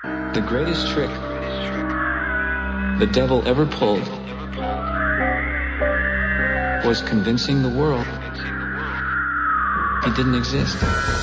The greatest trick the devil ever pulled was convincing the world he didn't exist.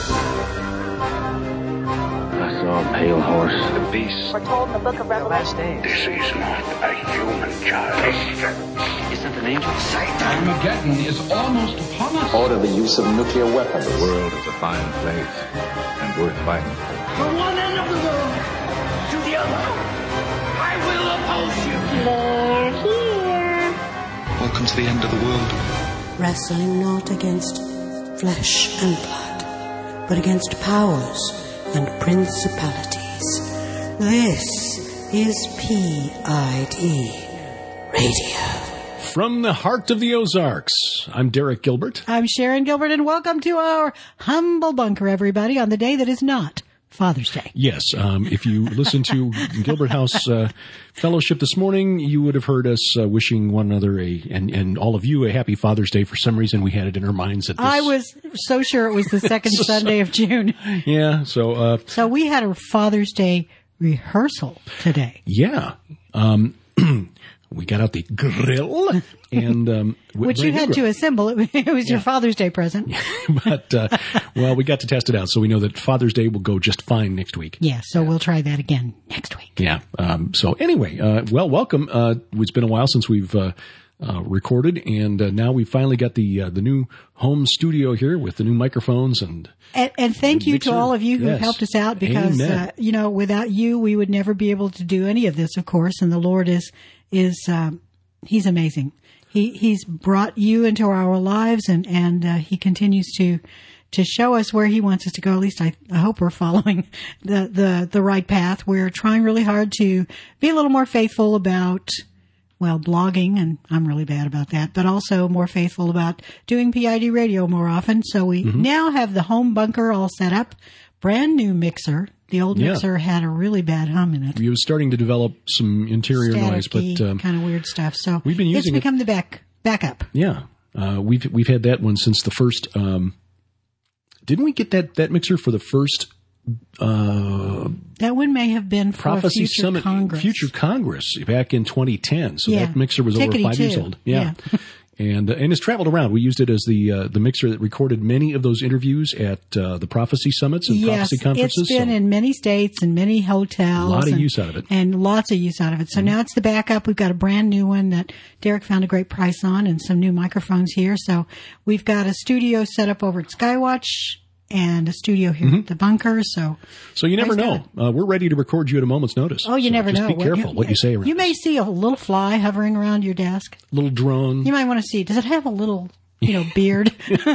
I saw a pale horse. The beast. We're told in the book of Revelation. This is not a human child. Isn't an angel? Armageddon is almost upon us. Order the use of nuclear weapons. The world is a fine place and worth fighting. From one end of the world to the other, I will oppose you. They're here. Welcome to the end of the world. Wrestling not against flesh and blood, but against powers and principalities. This is PID Radio. From the heart of the Ozarks, I'm Derek Gilbert. I'm Sharon Gilbert, and welcome to our humble bunker, everybody, on the day that is not Father's Day. Yes, if you listen to Gilbert House Fellowship this morning, you would have heard us wishing one another and all of you a happy Father's Day. For some reason, we had it in our minds that I was so sure it was the second Sunday of June. Yeah, so we had a Father's Day rehearsal today. Yeah. We got out the grill and which you had to assemble. It was your Father's Day present. But well, we got to test it out, so we know that Father's Day will go just fine next week. Yeah, so we'll try that again next week. Yeah. So anyway, well, welcome. It's been a while since we've recorded, and now we've finally got the new home studio here with the new microphones and thank you to all of you who helped us out, because without you we would never be able to do any of this, of course. And the Lord is he's amazing. He's brought you into our lives, and he continues to show us where he wants us to go. At least I hope we're following the right path. We're trying really hard to be a little more faithful about, well, blogging, and I'm really bad about that, but also more faithful about doing PID radio more often. So we now have the home bunker all set up, brand new mixer. The old mixer had a really bad hum in it. It was starting to develop some interior noise, but kind of weird stuff. So we've been using it's become the backup. Yeah, we've had that one since the first. Didn't we get that mixer for the first? That one may have been for Prophecy Future Summit, Congress. Future Congress back in 2010. So that mixer was over 5 years old. Yeah. And it's traveled around. We used it as the mixer that recorded many of those interviews at the Prophecy Summits and Prophecy Conferences. It's been in many states and many hotels. A lot of use out of it. And lots of use out of it. So now it's the backup. We've got a brand new one that Derek found a great price on, and some new microphones here. So we've got a studio set up over at Skywatch and a studio here at the bunker. So you never know. We're ready to record you at a moment's notice. Oh, you never know. Just be careful what you say around. You may see a little fly hovering around your desk. Little drone. You might want to see. Does it have a little, beard?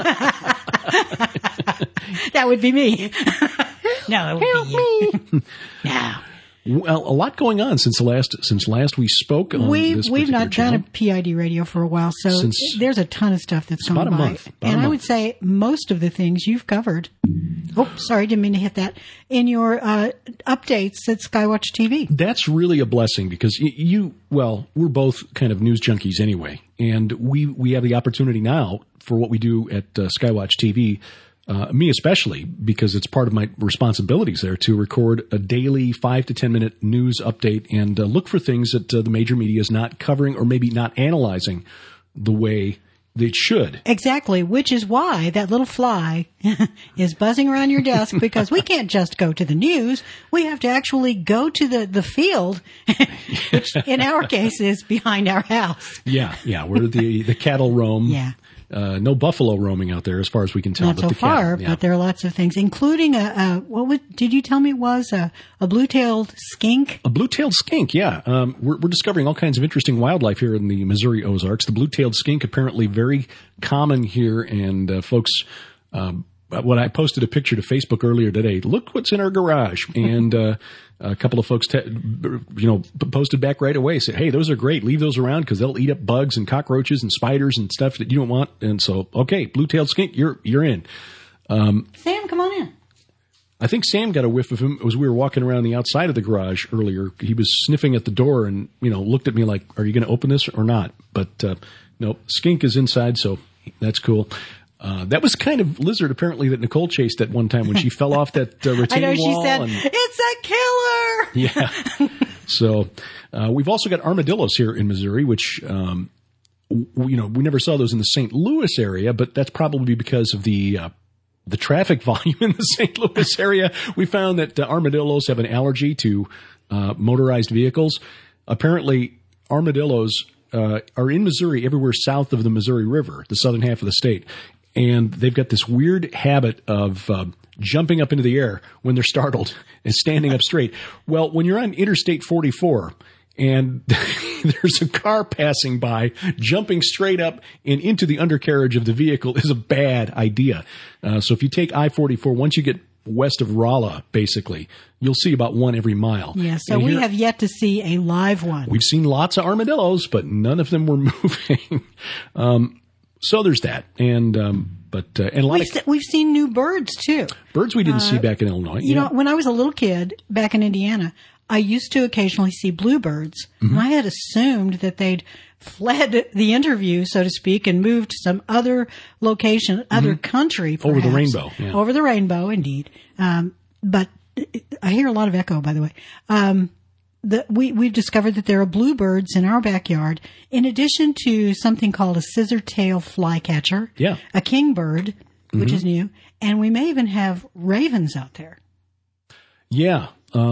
That would be me. No, it would be you. No. Well, a lot going on since last we spoke on this We've not channel. done a PID radio for a while, so there's a ton of stuff that's gone by. About a month. I would say most of the things you've covered. Oh, sorry, didn't mean to hit that. In your updates at Skywatch TV. That's really a blessing, because we're both kind of news junkies anyway, and we have the opportunity now for what we do at Skywatch TV. Me especially, because it's part of my responsibilities there to record a daily 5 to 10 minute news update and look for things that the major media is not covering or maybe not analyzing the way they should. Exactly, which is why that little fly is buzzing around your desk, because we can't just go to the news. We have to actually go to the field, which in our case is behind our house. Yeah, where the cattle roam. Yeah. No buffalo roaming out there, as far as we can tell. Not so far, but there are lots of things, including did you tell me it was a blue-tailed skink? A blue-tailed skink, yeah. We're discovering all kinds of interesting wildlife here in the Missouri Ozarks. The blue-tailed skink apparently very common here, and folks. When I posted a picture to Facebook earlier today, look what's in our garage, and a couple of folks, posted back right away, said, "Hey, those are great. Leave those around because they'll eat up bugs and cockroaches and spiders and stuff that you don't want." And so, okay, blue-tailed skink, you're in. Sam, come on in. I think Sam got a whiff of him as we were walking around the outside of the garage earlier. He was sniffing at the door and looked at me like, "Are you going to open this or not?" But nope, skink is inside, so that's cool. That was kind of lizard, apparently, that Nicole chased at one time when she fell off that retaining wall. I know, she said, it's a killer! Yeah. So we've also got armadillos here in Missouri, which, we never saw those in the St. Louis area, but that's probably because of the traffic volume in the St. Louis area. We found that armadillos have an allergy to motorized vehicles. Apparently, armadillos are in Missouri everywhere south of the Missouri River, the southern half of the state. And they've got this weird habit of jumping up into the air when they're startled and standing up straight. Well, when you're on Interstate 44 and there's a car passing by, jumping straight up and into the undercarriage of the vehicle is a bad idea. So if you take I-44, once you get west of Rolla, basically, you'll see about one every mile. Yeah, so we have yet to see a live one. We've seen lots of armadillos, but none of them were moving. So there's that, and a lot we've seen new birds too. Birds we didn't see back in Illinois. You know, when I was a little kid back in Indiana, I used to occasionally see bluebirds, and I had assumed that they'd fled the interview, so to speak, and moved to some other location, other country, perhaps. Over the rainbow. Yeah. Over the rainbow, indeed. But I hear a lot of echo, by the way. We've discovered that there are bluebirds in our backyard, in addition to something called a scissor-tail flycatcher, a kingbird, which is new, and we may even have ravens out there. Yeah.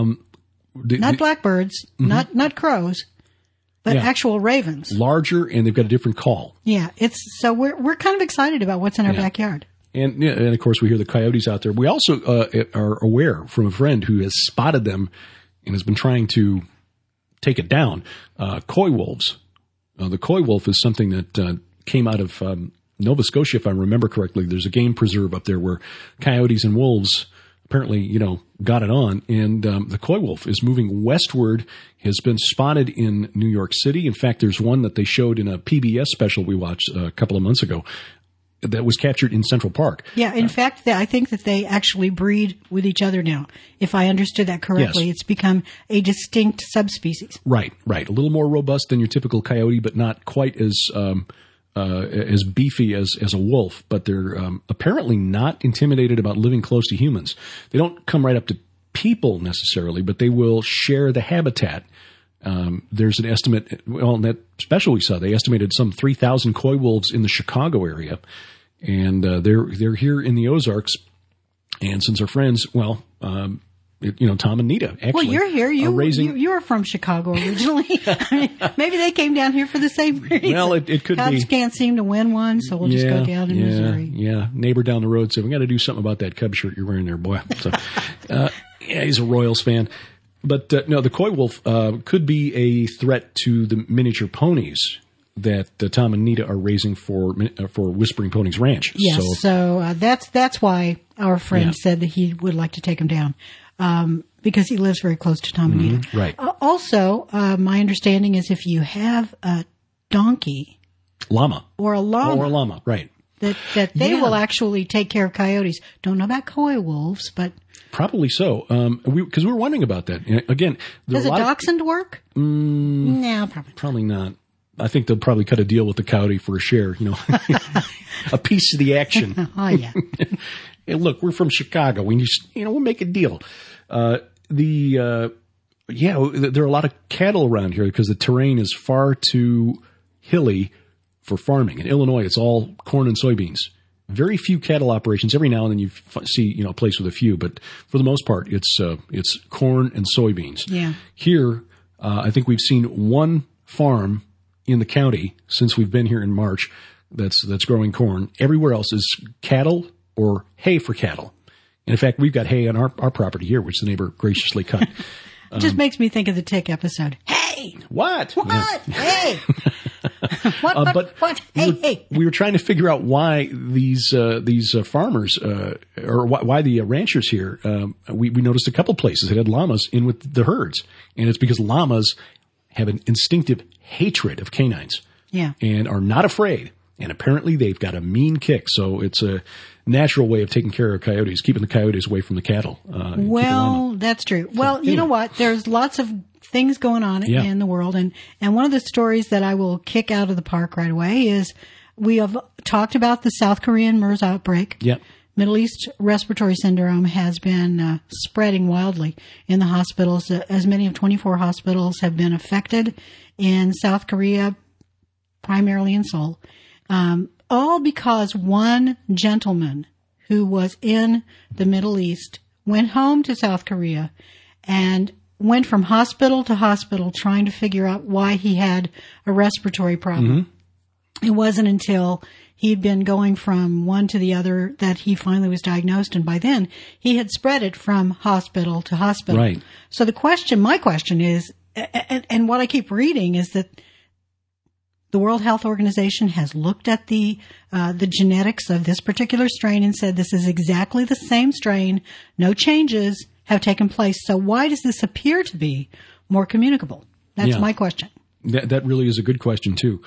Not blackbirds, not crows, but actual ravens. Larger, and they've got a different call. Yeah, so we're kind of excited about what's in our backyard. And of course we hear the coyotes out there. We also are aware from a friend who has spotted them and has been trying to take it down. Coy wolves. The coy wolf is something that came out of Nova Scotia, if I remember correctly. There's a game preserve up there where coyotes and wolves apparently, got it on. And the coy wolf is moving westward, has been spotted in New York City. In fact, there's one that they showed in a PBS special we watched a couple of months ago that was captured in Central Park. Yeah, in fact, I think that they actually breed with each other now. If I understood that correctly, It's become a distinct subspecies. Right. A little more robust than your typical coyote, but not quite as beefy as a wolf. But they're apparently not intimidated about living close to humans. They don't come right up to people necessarily, but they will share the habitat. There's an estimate, in that special we saw, they estimated some 3,000 coy wolves in the Chicago area. And they're here in the Ozarks. And since they're friends, Tom and Nita actually. Well, you're here. You were from Chicago originally. I mean, maybe they came down here for the same reason. Well, it could Cubs be. Cubs can't seem to win one, so we'll just go down to Missouri. Yeah, neighbor down the road said, we got to do something about that Cubs shirt you're wearing there, boy. So, he's a Royals fan. But no, the coy wolf could be a threat to the miniature ponies that Tom and Nita are raising for Whispering Ponies Ranch. Yes, so that's why our friend said that he would like to take them down, because he lives very close to Tom and Nita. Right. Also, my understanding is if you have a donkey, or a llama, right, that they will actually take care of coyotes. Don't know about coy wolves, but probably so. Because we were wondering about that. Again, does a dachshund work? No, probably not. I think they'll probably cut a deal with the coyote for a share, a piece of the action. Oh, yeah. Hey, look, we're from Chicago. We just, we'll make a deal. There are a lot of cattle around here because the terrain is far too hilly for farming. In Illinois, it's all corn and soybeans. Very few cattle operations. Every now and then you see, a place with a few, but for the most part, it's corn and soybeans. Yeah. Here, I think we've seen one farm in the county since we've been here in March that's growing corn. Everywhere else is cattle or hay for cattle. And in fact, we've got hay on our property here, which the neighbor graciously cut. It just makes me think of the Tick episode. Hey! What? Yeah. Hey! What? Hey! We were trying to figure out why these farmers, or why the ranchers here, we noticed a couple places that had llamas in with the herds. And it's because llamas have an instinctive hatred of canines. Yeah. And are not afraid. And apparently they've got a mean kick. So it's a natural way of taking care of coyotes, keeping the coyotes away from the cattle. Well, that's true. Well, you know what? There's lots of things going on in the world. And one of the stories that I will kick out of the park right away is We have talked about the South Korean MERS outbreak. Yep. Middle East respiratory syndrome has been spreading wildly in the hospitals. As many as 24 hospitals have been affected in South Korea, primarily in Seoul, all because one gentleman who was in the Middle East went home to South Korea and went from hospital to hospital trying to figure out why he had a respiratory problem. Mm-hmm. It wasn't until he'd been going from one to the other that he finally was diagnosed, and by then he had spread it from hospital to hospital. Right. So my question is, and what I keep reading is that the World Health Organization has looked at the genetics of this particular strain and said this is exactly the same strain. No changes have taken place. So why does this appear to be more communicable? That's my question. That really is a good question too.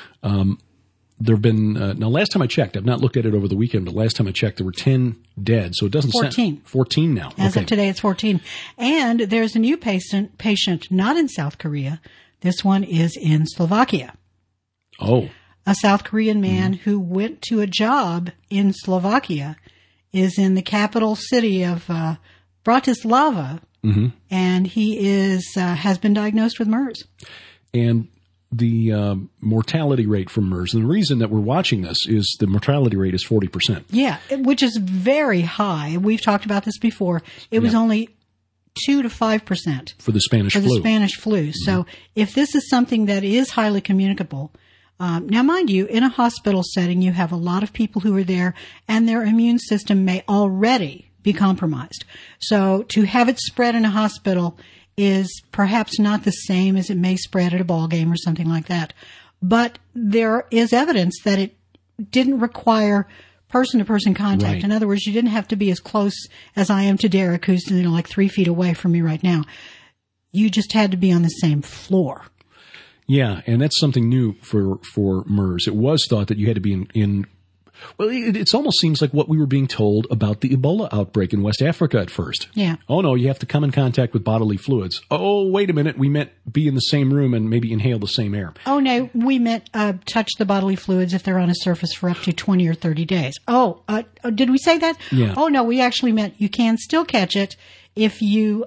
There have been, now last time I checked, I've not looked at it over the weekend, but last time I checked, there were 10 dead. So it doesn't 14. 14 now. As of today, it's 14. And there's a new patient not in South Korea. This one is in Slovakia. Oh. A South Korean man who went to a job in Slovakia is in the capital city of Bratislava, and he has been diagnosed with MERS. And the mortality rate from MERS, and the reason that we're watching this is the mortality rate is 40%. Yeah, which is very high. We've talked about this before. It was only 2 to 5% for the Spanish flu. For the Spanish flu. So if this is something that is highly communicable, now mind you, in a hospital setting, you have a lot of people who are there, and their immune system may already be compromised. So to have it spread in a hospital is perhaps not the same as it may spread at a ball game or something like that. But there is evidence that it didn't require person-to-person contact. Right. In other words, you didn't have to be as close as I am to Derek, who's like 3 feet away from me right now. You just had to be on the same floor. Yeah, and that's something new for MERS. It was thought that you had to be in well, it almost seems like what we were being told about the Ebola outbreak in West Africa at first. Yeah. Oh, no, you have to come in contact with bodily fluids. Oh, wait a minute, we meant be in the same room and maybe inhale the same air. Oh, no, we meant touch the bodily fluids if they're on a surface for up to 20 or 30 days. Oh, did we say that? Yeah. Oh, no, we actually meant you can still catch it if you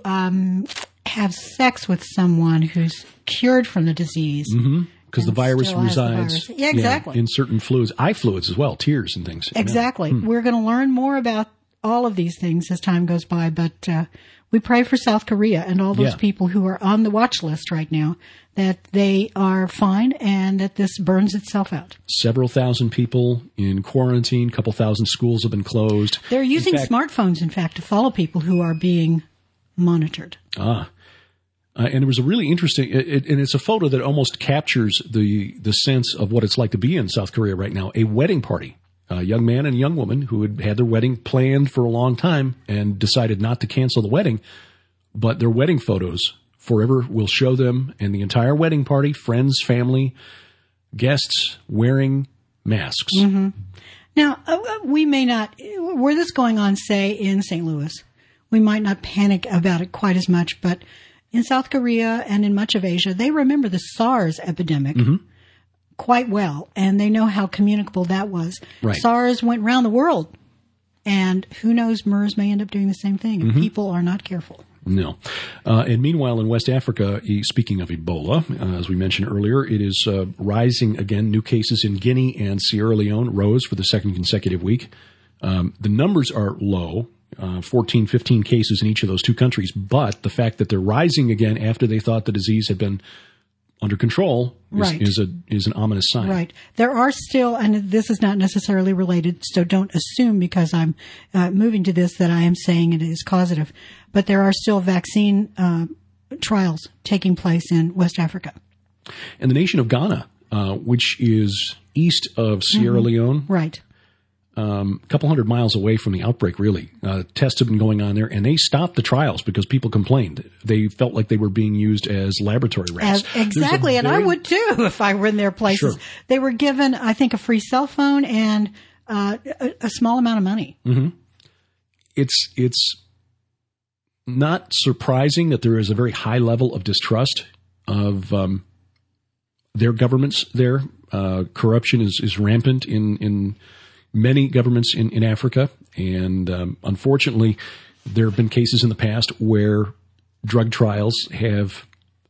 have sex with someone who's cured from the disease. Mm-hmm. Because the virus resides Yeah, exactly. in certain fluids, eye fluids as well, tears and things. Exactly. We're going to learn more about all of these things as time goes by, but we pray for South Korea and all those people who are on the watch list right now, that they are fine and that this burns itself out. Several thousand people in quarantine, a couple thousand schools have been closed. They're using smartphones, in fact, to follow people who are being monitored. And it was a really interesting, and it's a photo that almost captures the sense of what it's like to be in South Korea right now. A wedding party. A young man and a young woman who had had their wedding planned for a long time and decided not to cancel the wedding, but their wedding photos forever will show them and the entire wedding party, friends, family, guests wearing masks. Mm-hmm. Now, we may not, were this going on, say, in St. Louis, we might not panic about it quite as much, but in South Korea and in much of Asia, they remember the SARS epidemic quite well, and they know how communicable that was. Right. SARS went around the world, and who knows, MERS may end up doing the same thing if people are not careful. No. And meanwhile, in West Africa, speaking of Ebola, as we mentioned earlier, it is rising again. New cases in Guinea and Sierra Leone rose for the second consecutive week. The numbers are low. 14, 15 cases in each of those two countries. But the fact that they're rising again after they thought the disease had been under control is an ominous sign. Right. There are still, and this is not necessarily related, so don't assume because I'm moving to this that I am saying it is causative, but there are still vaccine trials taking place in West Africa. And the nation of Ghana, which is east of Sierra Leone. Right. A couple hundred miles away from the outbreak, really. Tests have been going on there, and they stopped the trials because people complained. They felt like they were being used as laboratory rats. Exactly, and I would too if I were in their places. Sure. They were given, I think, a free cell phone and a small amount of money. Mm-hmm. It's not surprising that there is a very high level of distrust of their governments there. Corruption is rampant in many governments in Africa. And unfortunately, there have been cases in the past where drug trials have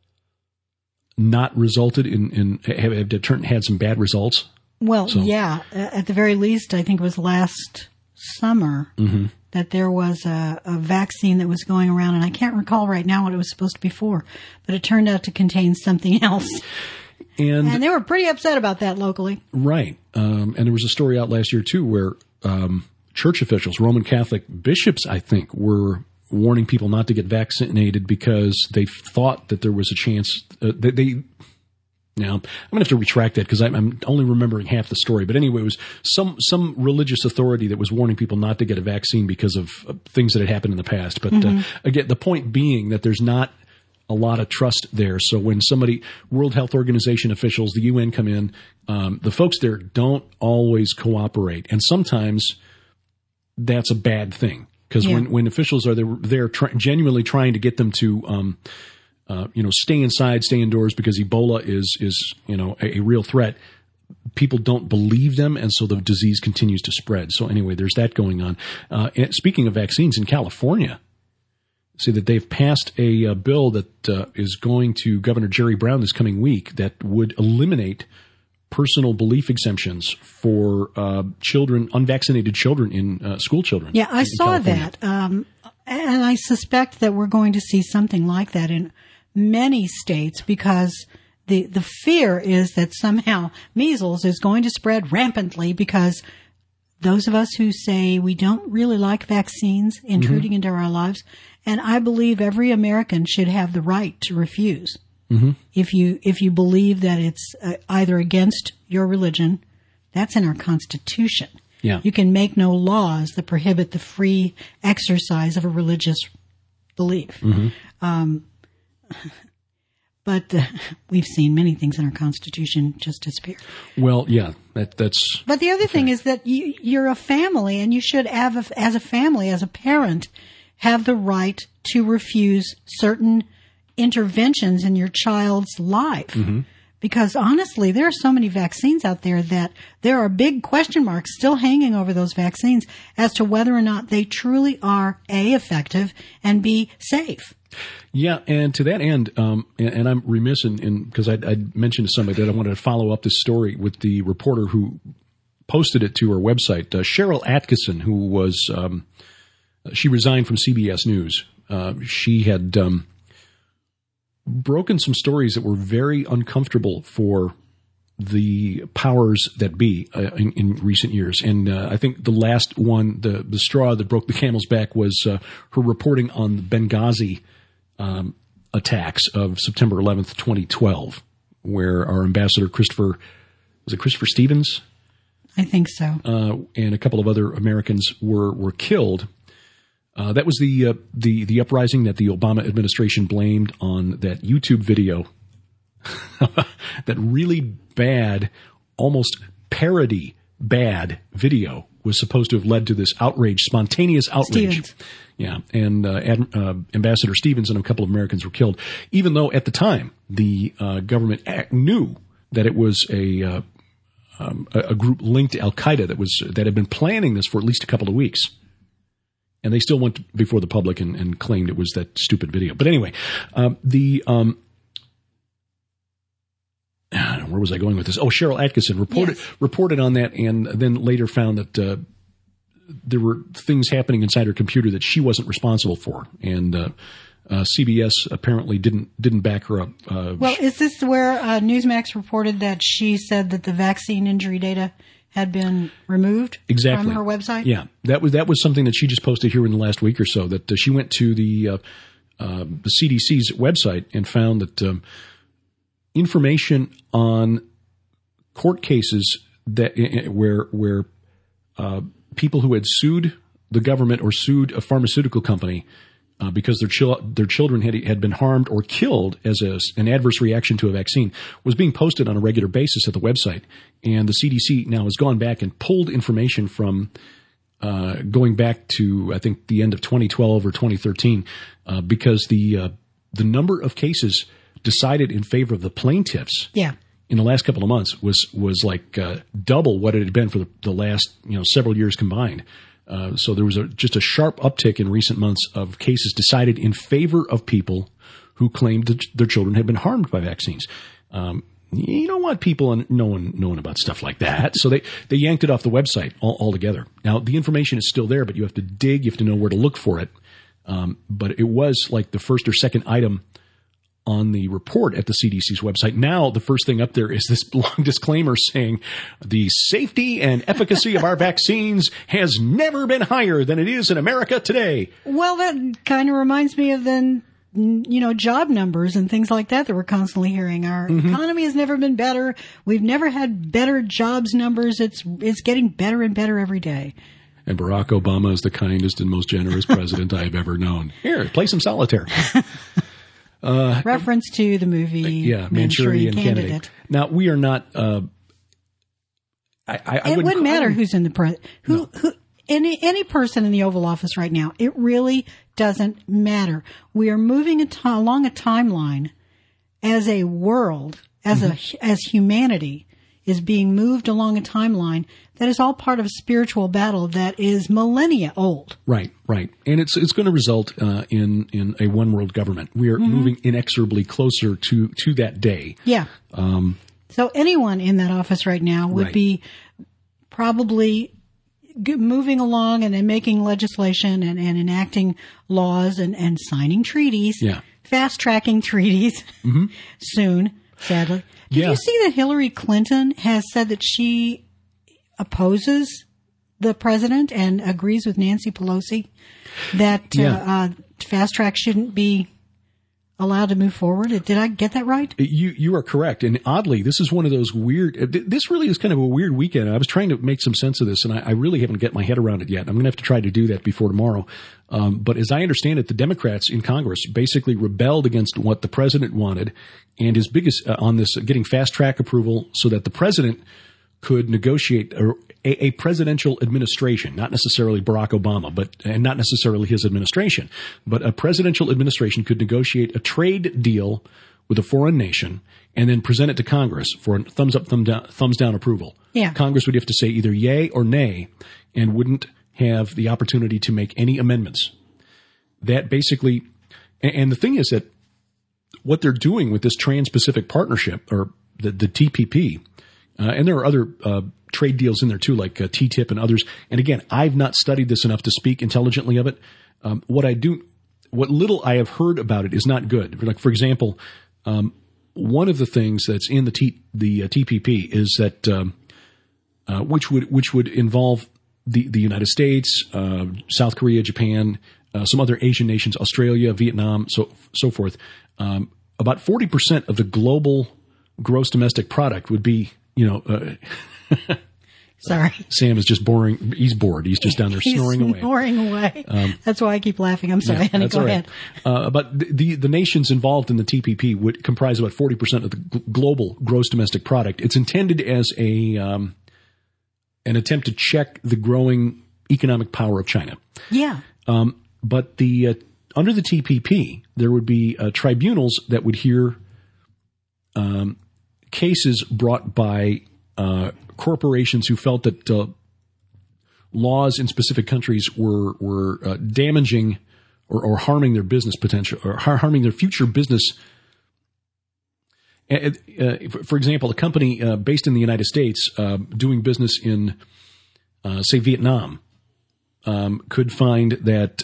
not resulted have had some bad results. Well, yeah. At the very least, I think it was last summer that there was a vaccine that was going around, and I can't recall right now what it was supposed to be for, but it turned out to contain something else. And they were pretty upset about that locally. Right. And there was a story out last year, too, where church officials, Roman Catholic bishops, I think, were warning people not to get vaccinated because they thought that there was a chance Now, I'm going to have to retract that because I'm only remembering half the story. But anyway, it was some religious authority that was warning people not to get a vaccine because of things that had happened in the past. But again, the point being that there's not a lot of trust there. So when World Health Organization officials, the UN come in, the folks there don't always cooperate. And sometimes that's a bad thing because when officials are there genuinely trying to get them to stay inside, stay indoors because Ebola is a real threat. People don't believe them, and so the disease continues to spread. So anyway, there's that going on. Speaking of vaccines, in California, see that they've passed a bill that is going to Governor Jerry Brown this coming week that would eliminate personal belief exemptions for unvaccinated children in school children. Yeah, I saw that, and I suspect that we're going to see something like that in many states because the fear is that somehow measles is going to spread rampantly because those of us who say we don't really like vaccines intruding into our lives, and I believe every American should have the right to refuse. If you believe that it's either against your religion, that's in our Constitution. Yeah. You can make no laws that prohibit the free exercise of a religious belief. But we've seen many things in our Constitution just disappear. Well, yeah, that's. But the other thing is that you're a family, and you should have, as a family, as a parent, have the right to refuse certain interventions in your child's life. Because honestly, there are so many vaccines out there that there are big question marks still hanging over those vaccines as to whether or not they truly are A, effective, and B, safe. Yeah, and to that end, and I'm remiss in because I mentioned to somebody that I wanted to follow up this story with the reporter who posted it to her website, Cheryl Atkinson, who was she resigned from CBS News. She had broken some stories that were very uncomfortable for the powers that be in recent years. And I think the last one, the straw that broke the camel's back, was her reporting on the Benghazi attacks of September 11th, 2012, where our ambassador Christopher Stevens? I think so. And a couple of other Americans were killed. That was the uprising that the Obama administration blamed on that YouTube video, that really bad, almost parody bad video was supposed to have led to this outrage, spontaneous outrage. Stevens. Yeah, and Ambassador Stevens and a couple of Americans were killed, even though at the time the government knew that it was a group linked to Al Qaeda that had been planning this for at least a couple of weeks. And they still went before the public and claimed it was that stupid video. But anyway, where was I going with this? Oh, Cheryl Atkinson reported on that, and then later found that there were things happening inside her computer that she wasn't responsible for, and CBS apparently didn't back her up. Well, is this where Newsmax reported that she said that the vaccine injury data had been removed from her website? Yeah, that was something that she just posted here in the last week or so, that she went to the CDC's website and found that information on court cases that where people who had sued the government or sued a pharmaceutical company because their children had been harmed or killed as an adverse reaction to a vaccine was being posted on a regular basis at the website. And the CDC now has gone back and pulled information from going back to, I think, the end of 2012 or 2013 because the number of cases decided in favor of the plaintiffs in the last couple of months was like double what it had been for the last several years combined. So there was just a sharp uptick in recent months of cases decided in favor of people who claimed that their children had been harmed by vaccines. You don't want people knowing about stuff like that. So they yanked it off the website altogether. Now, the information is still there, but you have to dig. You have to know where to look for it. But it was like the first or second item on the report at the CDC's website. Now, the first thing up there is this long disclaimer saying the safety and efficacy of our vaccines has never been higher than it is in America today. Well, that kind of reminds me of then, job numbers and things like that we're constantly hearing. Our economy has never been better. We've never had better jobs numbers. It's getting better and better every day. And Barack Obama is the kindest and most generous president I have ever known. Here, play some solitaire. Reference to the movie Manchurian Candidate. Now, we are not it wouldn't matter who's in the any person in the Oval Office right now. It really doesn't matter. We are moving along a timeline as a world, as humanity is being moved along a timeline that is all part of a spiritual battle that is millennia old. Right. And it's going to result in a one world government. We are moving inexorably closer to that day. Yeah. So anyone in that office right now would be probably moving along and then making legislation and enacting laws and signing treaties, fast-tracking treaties soon, sadly. Did you see that Hillary Clinton has said that she opposes the president and agrees with Nancy Pelosi that fast track shouldn't be allowed to move forward? Did I get that right? You are correct. And oddly, this is one of those weird, this really is kind of a weird weekend. I was trying to make some sense of this, and I really haven't get my head around it yet. I'm going to have to try to do that before tomorrow. But as I understand it, the Democrats in Congress basically rebelled against what the president wanted and his biggest on this getting fast track approval so that the president could negotiate a presidential administration, not necessarily Barack Obama, and not necessarily his administration, but a presidential administration could negotiate a trade deal with a foreign nation and then present it to Congress for a thumbs up, thumbs down approval. Yeah. Congress would have to say either yay or nay and wouldn't have the opportunity to make any amendments. That basically, and the thing is that what they're doing with this Trans-Pacific Partnership, or the TPP, and there are other trade deals in there too, like TTIP and others. And again, I've not studied this enough to speak intelligently of it. What little I have heard about it is not good. Like, for example, one of the things that's in the TPP is that which would involve the United States, South Korea, Japan, some other Asian nations, Australia, Vietnam, so forth. About 40% of the global gross domestic product would be, Sorry. Sam is just boring. He's bored. He's just down there snoring away. Snoring away. That's why I keep laughing. I'm sorry, honey. Go ahead. But the nations involved in the TPP would comprise about 40% of the global gross domestic product. It's intended as an attempt to check the growing economic power of China. Yeah. But under the TPP, there would be tribunals that would hear cases brought by corporations who felt that laws in specific countries were damaging or harming their business potential or harming their future business. For example, a company based in the United States doing business in, say, Vietnam could find that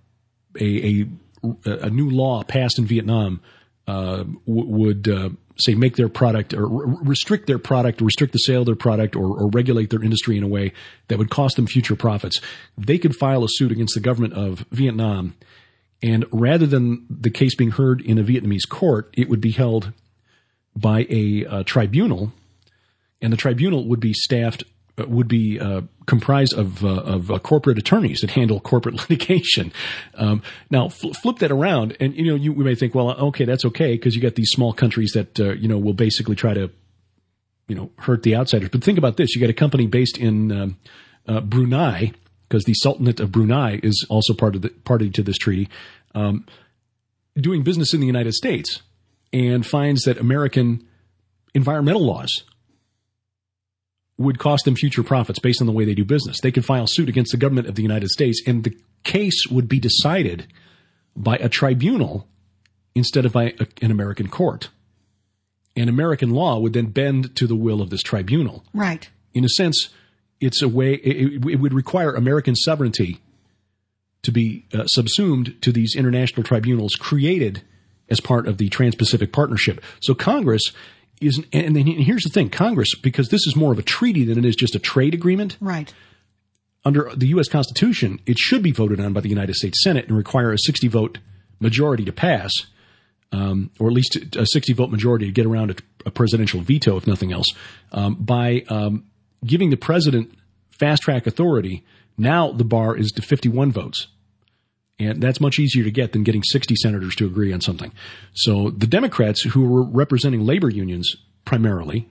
a new law passed in Vietnam would say make their product or restrict their product, or restrict the sale of their product, or regulate their industry in a way that would cost them future profits. They could file a suit against the government of Vietnam, and rather than the case being heard in a Vietnamese court, it would be held by a tribunal, and the tribunal would be comprised of corporate attorneys that handle corporate litigation. Now, flip that around, and we may think, well, okay, that's okay because you got these small countries that will basically try to hurt the outsiders. But think about this: you got a company based in Brunei, because the Sultanate of Brunei is also party to this treaty, doing business in the United States, and finds that American environmental laws would cost them future profits based on the way they do business. They could file suit against the government of the United States, and the case would be decided by a tribunal instead of by an American court. And American law would then bend to the will of this tribunal. Right. In a sense, it's a way, it would require American sovereignty to be subsumed to these international tribunals created as part of the Trans-Pacific Partnership. So Congress is, and here's the thing, Congress, because this is more of a treaty than it is just a trade agreement. Right. Under the U.S. Constitution, it should be voted on by the United States Senate and require a 60-vote majority to pass, or at least a 60-vote majority to get around a presidential veto, if nothing else. By giving the president fast-track authority, now the bar is to 51 votes. And that's much easier to get than getting 60 senators to agree on something. So the Democrats, who were representing labor unions primarily,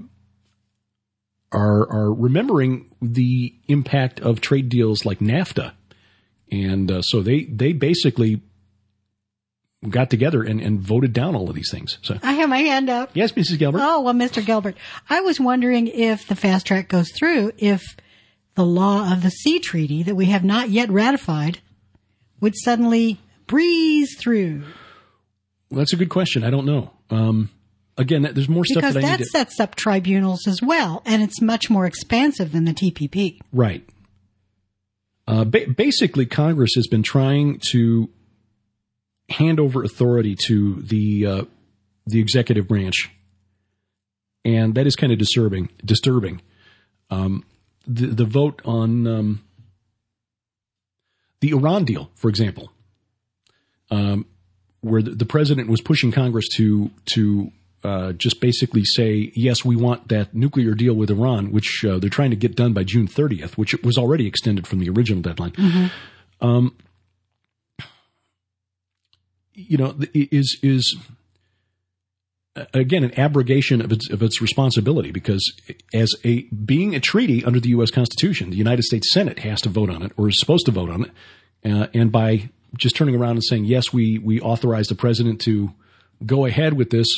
are remembering the impact of trade deals like NAFTA. And so they basically got together and voted down all of these things. So I have my hand up. Yes, Mrs. Gilbert. Oh, well, Mr. Gilbert, I was wondering if the fast track goes through, if the law of the sea treaty that we have not yet ratified would suddenly breeze through. Well, that's a good question. I don't know. Again, there's more stuff that I need to... Because that sets up tribunals as well, and it's much more expansive than the TPP. Right. Basically, Congress has been trying to hand over authority to the executive branch, and that is kind of disturbing. The vote on the Iran deal, for example, where the president was pushing Congress to just basically say, yes, we want that nuclear deal with Iran, which they're trying to get done by June 30th, which was already extended from the original deadline. Mm-hmm. Is again an abrogation of its responsibility, because being a treaty under the U.S. Constitution, the United States Senate has to vote on it, or is supposed to vote on it, and by just turning around and saying, yes, we authorize the president to go ahead with this.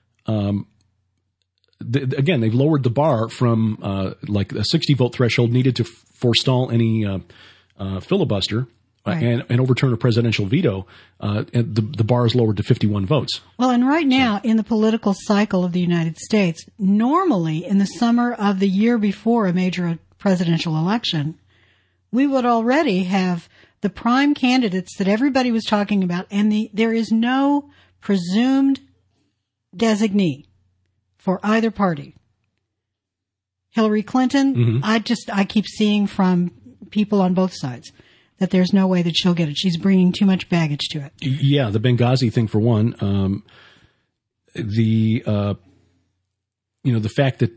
Again, they've lowered the bar from like a 60-vote threshold needed to forestall any filibuster. Right. And overturn a presidential veto, and the bar is lowered to 51 votes. Well, and right now, in the political cycle of the United States, normally in the summer of the year before a major presidential election, we would already have the prime candidates that everybody was talking about, and there is no presumed designee for either party. Hillary Clinton, mm-hmm. I keep seeing from people on both sides that there's no way that she'll get it. She's bringing too much baggage to it. Yeah, the Benghazi thing for one. The fact that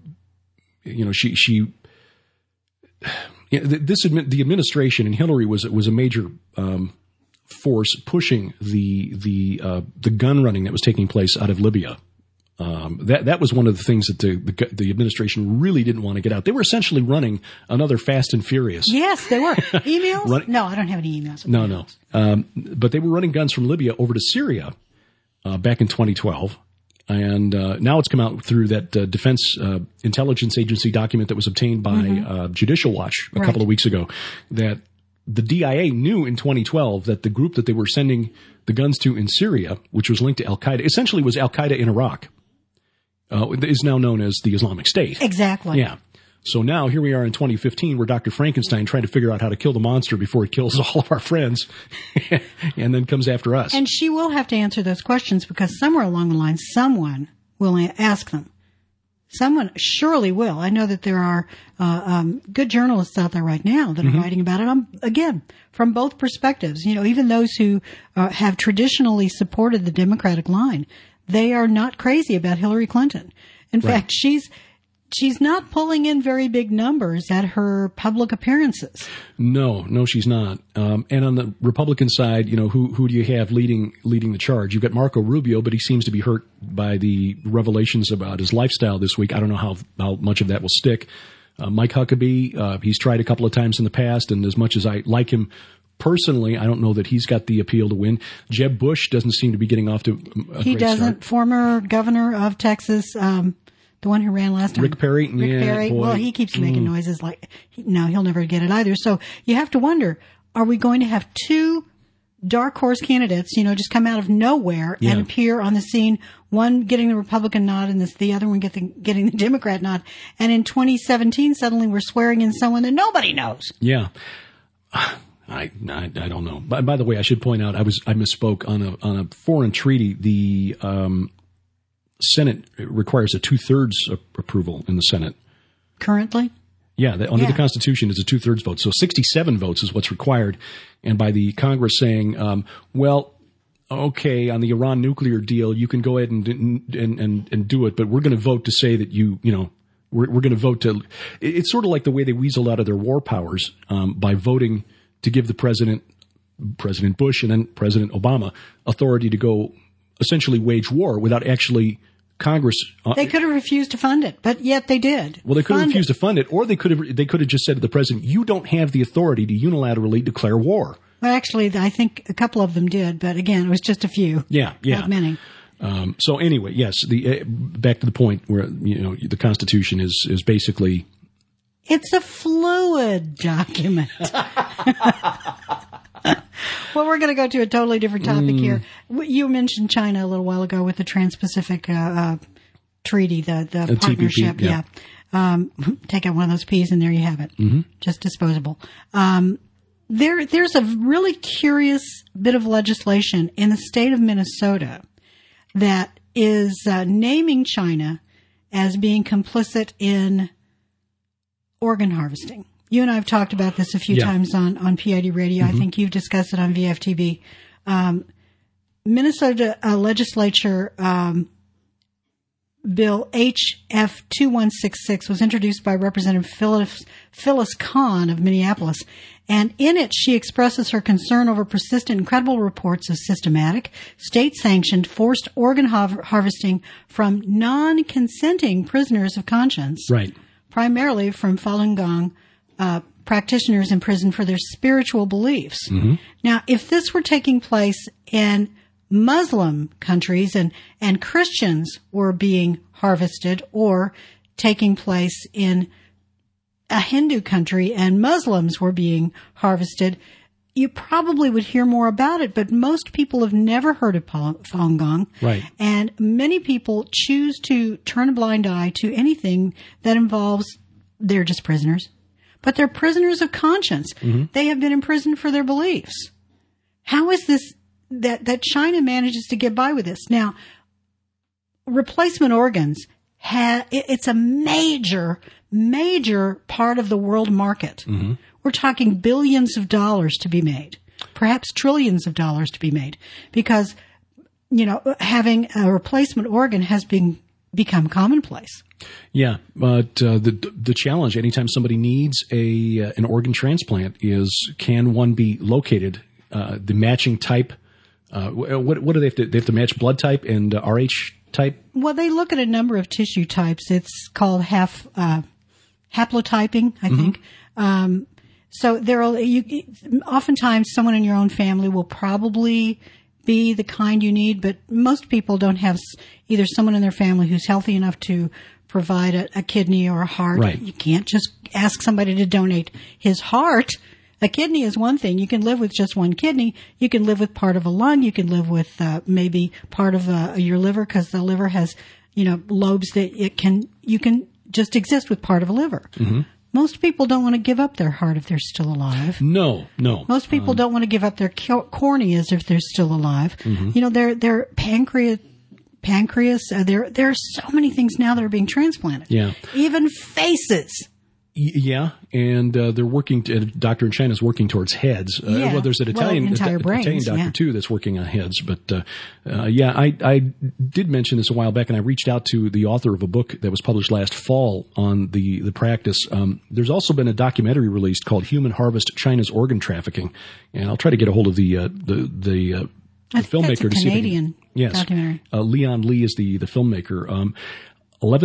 the administration and Hillary was a major force pushing the gun running that was taking place out of Libya. That was one of the things that the administration really didn't want to get out. They were essentially running another Fast and Furious. Yes, they were. Emails? No, I don't have any emails. No. But they were running guns from Libya over to Syria back in 2012. And now it's come out through that Defense Intelligence Agency document that was obtained by mm-hmm. Judicial Watch a couple of weeks ago, that the DIA knew in 2012 that the group that they were sending the guns to in Syria, which was linked to Al-Qaeda, essentially was Al-Qaeda in Iraq. Is now known as the Islamic State. Exactly. Yeah. So now here we are in 2015, where Dr. Frankenstein trying to figure out how to kill the monster before it kills all of our friends, and then comes after us. And she will have to answer those questions, because somewhere along the line, someone will ask them. Someone surely will. I know that there are good journalists out there right now that are mm-hmm. writing about it. Again, from both perspectives. Even those who have traditionally supported the Democratic line, they are not crazy about Hillary Clinton. In fact, she's not pulling in very big numbers at her public appearances. No, she's not. And on the Republican side, who do you have leading the charge? You've got Marco Rubio, but he seems to be hurt by the revelations about his lifestyle this week. I don't know how much of that will stick. Mike Huckabee, he's tried a couple of times in the past, and as much as I like him Personally, I don't know that he's got the appeal to win. Jeb Bush doesn't seem to be getting off to a He great doesn't. start. Former governor of Texas, the one who ran last time. Rick Perry? Rick Perry. Boy. Well, he keeps making noises like, no, he'll never get it either. So you have to wonder, are we going to have two dark horse candidates, just come out of nowhere and appear on the scene, one getting the Republican nod and the other one getting the Democrat nod. And in 2017, suddenly we're swearing in someone that nobody knows. Yeah. I don't know. By the way, I should point out, I misspoke on a foreign treaty. The Senate requires a 2/3 approval in the Senate. Currently? Yeah, under the Constitution, it's a 2/3 vote. So 67 votes is what's required. And by the Congress saying, okay, on the Iran nuclear deal, you can go ahead and do it, but we're going to vote to say that we're going to vote to. It's sort of like the way they weaseled out of their war powers by voting to give the President Bush and then President Obama authority to go essentially wage war without actually Congress. They could have refused to fund it, but yet they did. Well, they could have refused to fund it, or they could have just said to the President, "You don't have the authority to unilaterally declare war." Well, actually, I think a couple of them did, but again, it was just a few. Yeah. Not many. So anyway, yes, back to the point where the Constitution is basically. It's a fluid document. Well, we're going to go to a totally different topic here. You mentioned China a little while ago with the Trans-Pacific Treaty, the partnership. TPP, yeah. Take out one of those P's and there you have it. Mm-hmm. Just disposable. There's a really curious bit of legislation in the state of Minnesota that is naming China as being complicit in organ harvesting. You and I have talked about this a few times on PID Radio. Mm-hmm. I think you've discussed it on VFTB. Minnesota legislature Bill HF 2166 was introduced by Representative Phyllis Kahn of Minneapolis. And in it, she expresses her concern over persistent and credible reports of systematic, state-sanctioned, forced organ harvesting from non-consenting prisoners of conscience. Right. Primarily from Falun Gong practitioners in prison for their spiritual beliefs. Mm-hmm. Now, if this were taking place in Muslim countries and Christians were being harvested, or taking place in a Hindu country and Muslims were being harvested, you probably would hear more about it, but most people have never heard of Falun Gong. Right. And many people choose to turn a blind eye to anything that involves, they're just prisoners. But they're prisoners of conscience. Mm-hmm. They have been imprisoned for their beliefs. How is this that China manages to get by with this? Now, replacement organs, it's a major part of the world market. Mm-hmm. We're talking billions of dollars to be made, perhaps trillions of dollars to be made, because, having a replacement organ has become commonplace. Yeah, but the challenge anytime somebody needs an organ transplant is, can one be located, the matching type? What do they have to? They have to match blood type and RH type. Well, they look at a number of tissue types. It's called haplotyping, I think. So oftentimes someone in your own family will probably be the kind you need, but most people don't have either someone in their family who's healthy enough to provide a kidney or a heart. Right. You can't just ask somebody to donate his heart. A kidney is one thing. You can live with just one kidney. You can live with part of a lung. You can live with maybe part of your liver, because the liver has, lobes that you can just exist with part of a liver. Mm-hmm. Most people don't want to give up their heart if they're still alive. No. Most people don't want to give up their corneas if they're still alive. Mm-hmm. Their pancreas. There are so many things now that are being transplanted. Yeah. Even faces. Yeah, and they're working. A doctor in China is working towards heads. Well, there's an Italian doctor too that's working on heads. But I did mention this a while back, and I reached out to the author of a book that was published last fall on the practice. There's also been a documentary released called "Human Harvest: China's Organ Trafficking," and I'll try to get a hold of the filmmaker to see if Canadian documentary. Leon Lee is the filmmaker.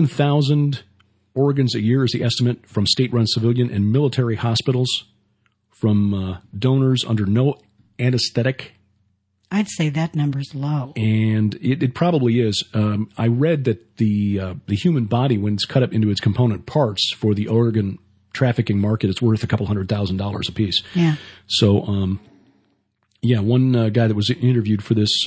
11,000 organs a year is the estimate from state-run civilian and military hospitals from donors under no anesthetic. I'd say that number's low. And it probably is. I read that the human body, when it's cut up into its component parts for the organ trafficking market, it's worth $200,000 a piece. Yeah. So, one guy that was interviewed for this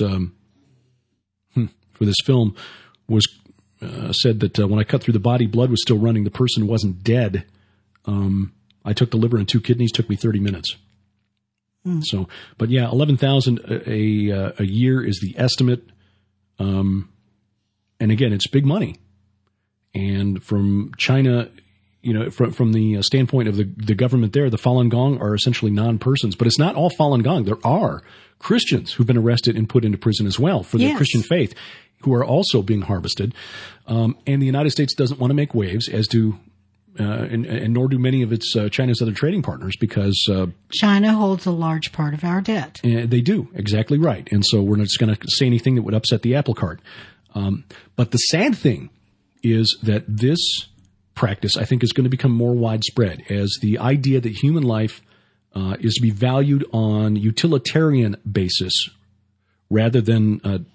film was said that when I cut through the body, blood was still running. The person wasn't dead. I took the liver and 2 kidneys. Took me 30 minutes. So, but yeah, 11,000 a year is the estimate. And again, it's big money. And from China, from the standpoint of the government there, the Falun Gong are essentially non-persons. But it's not all Falun Gong. There are Christians who've been arrested and put into prison as well for their Christian faith, who are also being harvested. And the United States doesn't want to make waves, as do and nor do many of its China's other trading partners, because China holds a large part of our debt. They do, exactly right. And so we're not just going to say anything that would upset the apple cart. But the sad thing is that this practice, I think, is going to become more widespread, as the idea that human life is to be valued on utilitarian basis rather than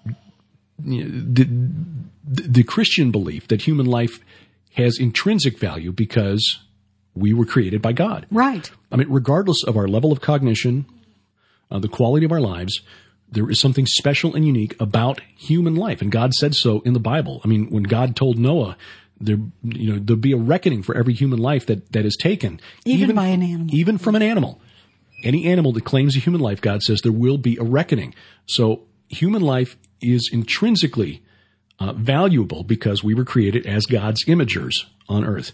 the Christian belief that human life has intrinsic value because we were created by God. Right. I mean, regardless of our level of cognition, the quality of our lives, there is something special and unique about human life. And God said so in the Bible. I mean, when God told Noah, there'll be a reckoning for every human life that is taken. Even by an animal. Even from an animal. Any animal that claims a human life, God says there will be a reckoning. So human life is intrinsically valuable because we were created as God's imagers on earth.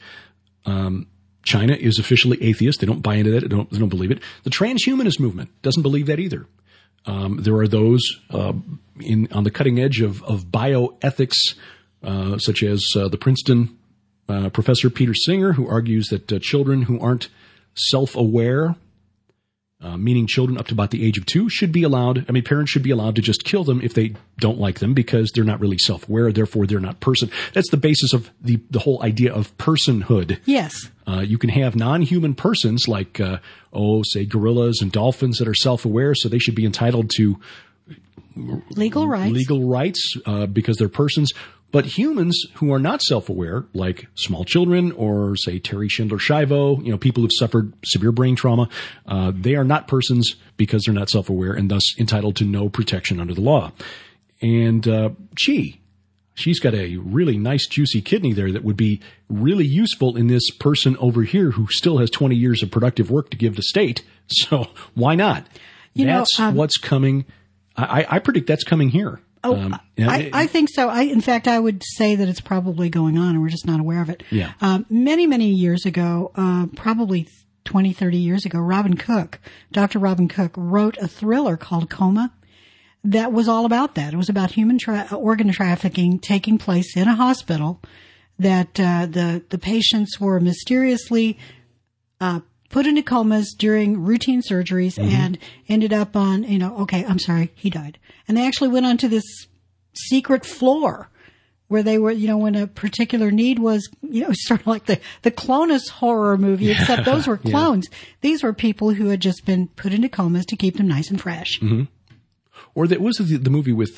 China is officially atheist. They don't buy into that. They don't believe it. The transhumanist movement doesn't believe that either. There are those on the cutting edge of bioethics, such as the Princeton professor Peter Singer, who argues that children who aren't self-aware, meaning children up to about the age of 2, parents should be allowed to just kill them if they don't like them because they're not really self-aware, therefore they're not person. That's the basis of the whole idea of personhood. Yes. You can have non-human persons like, say gorillas and dolphins that are self-aware, so they should be entitled to legal rights because they're persons. But humans who are not self-aware, like small children or, say, Terry Schindler-Shivo, people who've suffered severe brain trauma, they are not persons because they're not self-aware and thus entitled to no protection under the law. And she's got a really nice, juicy kidney there that would be really useful in this person over here who still has 20 years of productive work to give the state. So why not? That's what's coming. I predict that's coming here. I think so. In fact, I would say that it's probably going on and we're just not aware of it. Yeah. Many, many years ago, probably 20, 30 years ago, Dr. Robin Cook wrote a thriller called Coma that was all about that. It was about human organ trafficking taking place in a hospital, that the patients were mysteriously put into comas during routine surgeries and ended up on, he died. And they actually went onto this secret floor where they were, when a particular need was, sort of like the Clonus horror movie, except those were clones. Yeah. These were people who had just been put into comas to keep them nice and fresh. Mm-hmm. Or that was the movie with,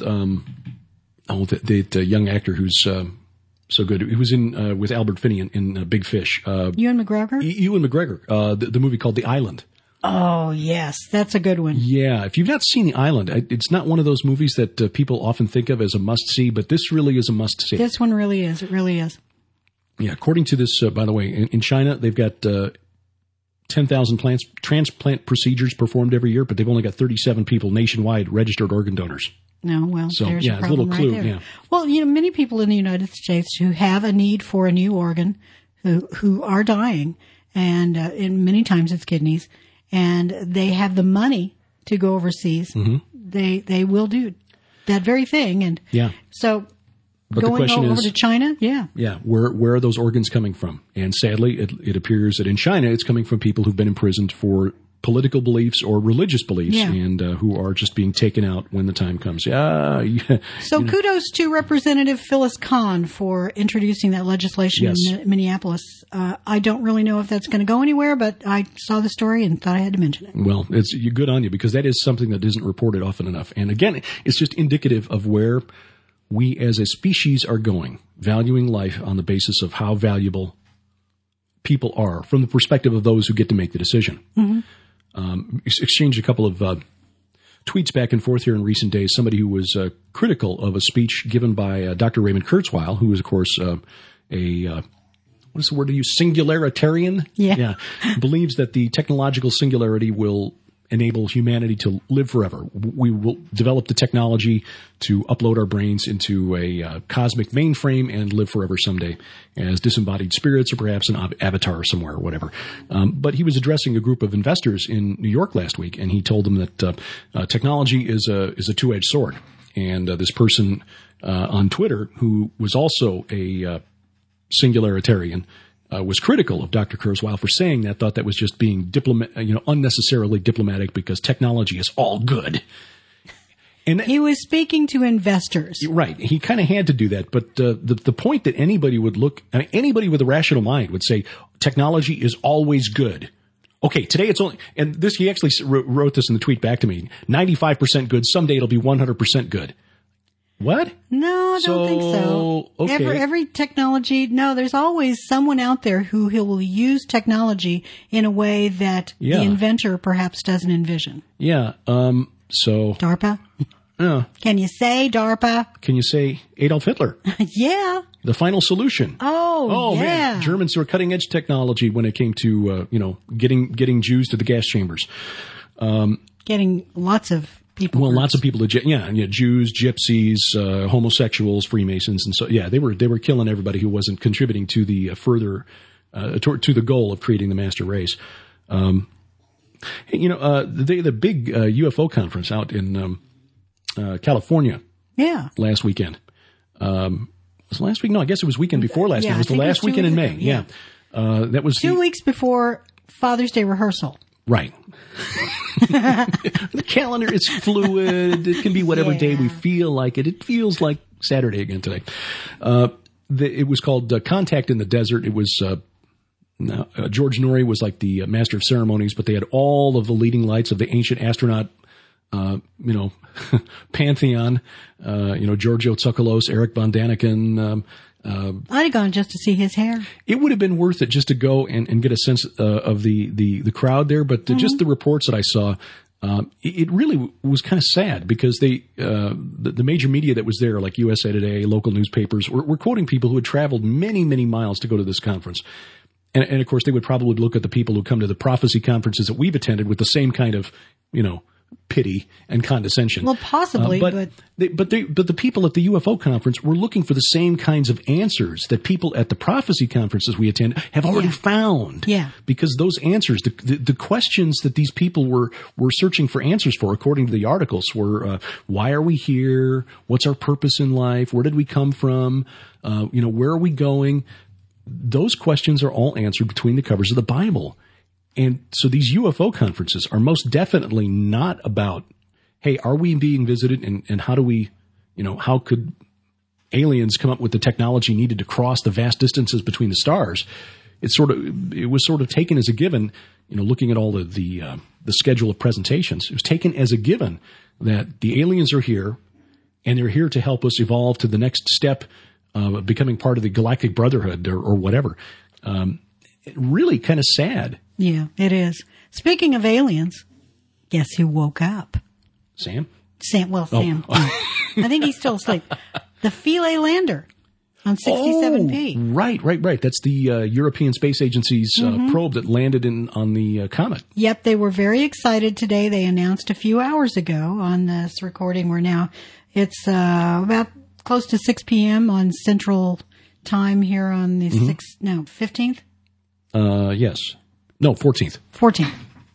the young actor who's, so good. He was in with Albert Finney in Big Fish. Ewan McGregor? Ewan McGregor. The movie called The Island. Oh, yes. That's a good one. Yeah. If you've not seen The Island, it's not one of those movies that people often think of as a must-see, but this really is a must-see. This one really is. It really is. Yeah. According to this, by the way, in China, they've got 10,000 transplant procedures performed every year, but they've only got 37 people nationwide registered organ donors. No, well, so, there's a problem, a little clue, right there. Yeah. Well, many people in the United States who have a need for a new organ, who are dying, and many times it's kidneys, and they have the money to go overseas. Mm-hmm. They will do that very thing, and so. But going over to China, where are those organs coming from? And sadly, it appears that in China, it's coming from people who've been imprisoned for political beliefs or religious beliefs, and who are just being taken out when the time comes. So kudos to Representative Phyllis Kahn for introducing that legislation in Minneapolis. I don't really know if that's going to go anywhere, but I saw the story and thought I had to mention it. Well, it's good on you, because that is something that isn't reported often enough. And again, it's just indicative of where we as a species are going, valuing life on the basis of how valuable people are from the perspective of those who get to make the decision. Mm-hmm. Exchanged a couple of tweets back and forth here in recent days. Somebody who was critical of a speech given by Dr. Raymond Kurzweil, who is, of course, what is the word to use? Singularitarian? Yeah. Believes that the technological singularity will enable humanity to live forever. We will develop the technology to upload our brains into a cosmic mainframe and live forever someday as disembodied spirits, or perhaps an avatar somewhere or whatever. But he was addressing a group of investors in New York last week, and he told them that technology is a two-edged sword. And this person on Twitter, who was also a singularitarian, was critical of Dr. Kurzweil for saying that, thought that was just being unnecessarily diplomatic, because technology is all good. And he was speaking to investors. Right. He kind of had to do that. But the point that anybody would anybody with a rational mind would say technology is always good. Okay, today it's only, and this, he actually wrote this in the tweet back to me, 95% good. Someday it'll be 100% good. What? No, I don't think so. Okay. Every technology, there's always someone out there who will use technology in a way that the inventor perhaps doesn't envision. Yeah. So. DARPA? Can you say DARPA? Can you say Adolf Hitler? Yeah. The final solution. Oh, yeah. Man. Germans were cutting edge technology when it came to, getting Jews to the gas chambers. Getting lots of people. Well, lots of people, Jews, gypsies, homosexuals, Freemasons, and so they were killing everybody who wasn't contributing to the further to the goal of creating the master race. The big UFO conference out in California. Yeah. Last weekend. Was it last week? No, I guess it was weekend before last week. It was the last weekend in May. Yeah. That was 2 weeks before Father's Day rehearsal. Right. The calendar is fluid. It can be whatever day we feel like it. It feels like Saturday again today. It was called Contact in the Desert. It was George Norrie was like the master of ceremonies, but they had all of the leading lights of the ancient astronaut pantheon. Giorgio Tsoukalos, Eric von Daniken. I'd have gone just to see his hair. It would have been worth it just to go and get a sense of the crowd there, but just the reports that I saw, it really was kind of sad, because the major media that was there, like USA Today, local newspapers, were quoting people who had traveled many, many miles to go to this conference. And of course, they would probably look at the people who come to the prophecy conferences that we've attended with the same kind of, pity and condescension. Well, possibly, but the people at the UFO conference were looking for the same kinds of answers that people at the prophecy conferences we attend have already found. Yeah. Because those answers, the questions that these people were searching for answers for, according to the articles, were why are we here? What's our purpose in life? Where did we come from? Where are we going? Those questions are all answered between the covers of the Bible. And so these UFO conferences are most definitely not about, hey, are we being visited, and how do we, how could aliens come up with the technology needed to cross the vast distances between the stars? It was sort of taken as a given, looking at all the schedule of presentations. It was taken as a given that the aliens are here, and they're here to help us evolve to the next step of becoming part of the Galactic Brotherhood or whatever. Really kind of sad. Yeah, it is. Speaking of aliens, guess who woke up? Sam. Sam. I think he's still asleep. The Philae lander on 67P. Right. That's the European Space Agency's probe that landed on the comet. Yep, they were very excited today. They announced a few hours ago on this recording. It's about close to 6 p.m. on Central Time here on the 15th? Yes. No, 14th. 14th.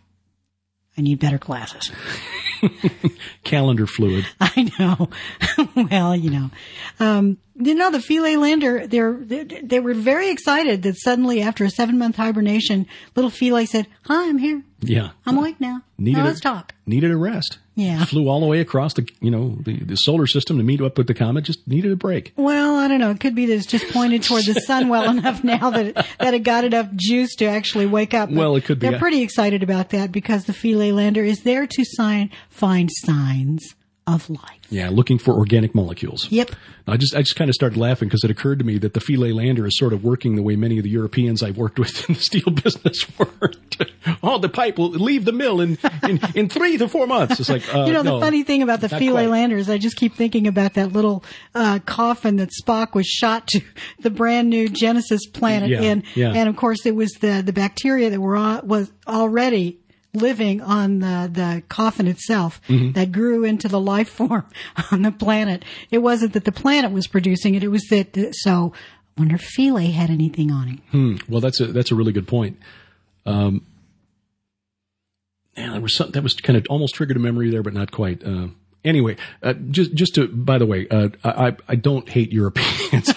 I need better glasses. Calendar fluid. I know. Well, the Philae lander, they were very excited that suddenly after a 7-month hibernation, little Philae said, "Hi, I'm here. Yeah. I'm awake now. Now let's talk." Needed a rest. Yeah. Flew all the way across the solar system to meet up with the comet. Just needed a break. Well, I don't know. It could be that it's just pointed toward the sun well enough now that it got enough juice to actually wake up. Well, it could be. They're pretty excited about that because the Philae lander is there to find signs of life. Yeah, looking for organic molecules. Yep. I just kind of started laughing because it occurred to me that the Philae lander is sort of working the way many of the Europeans I've worked with in the steel business worked. Oh, the pipe will leave the mill in 3 to 4 months. It's like, the funny thing about the Philae lander is I just keep thinking about that little coffin that Spock was shot to the brand new Genesis planet in. Yeah. And of course it was the bacteria that was already living on the coffin itself that grew into the life form on the planet. It wasn't that the planet was producing it. It was that, so I wonder if Philae had anything on him. Well, that's a really good point. There was something that was kind of almost triggered a memory there, but not quite. Anyway, just to, by the way, I don't hate Europeans.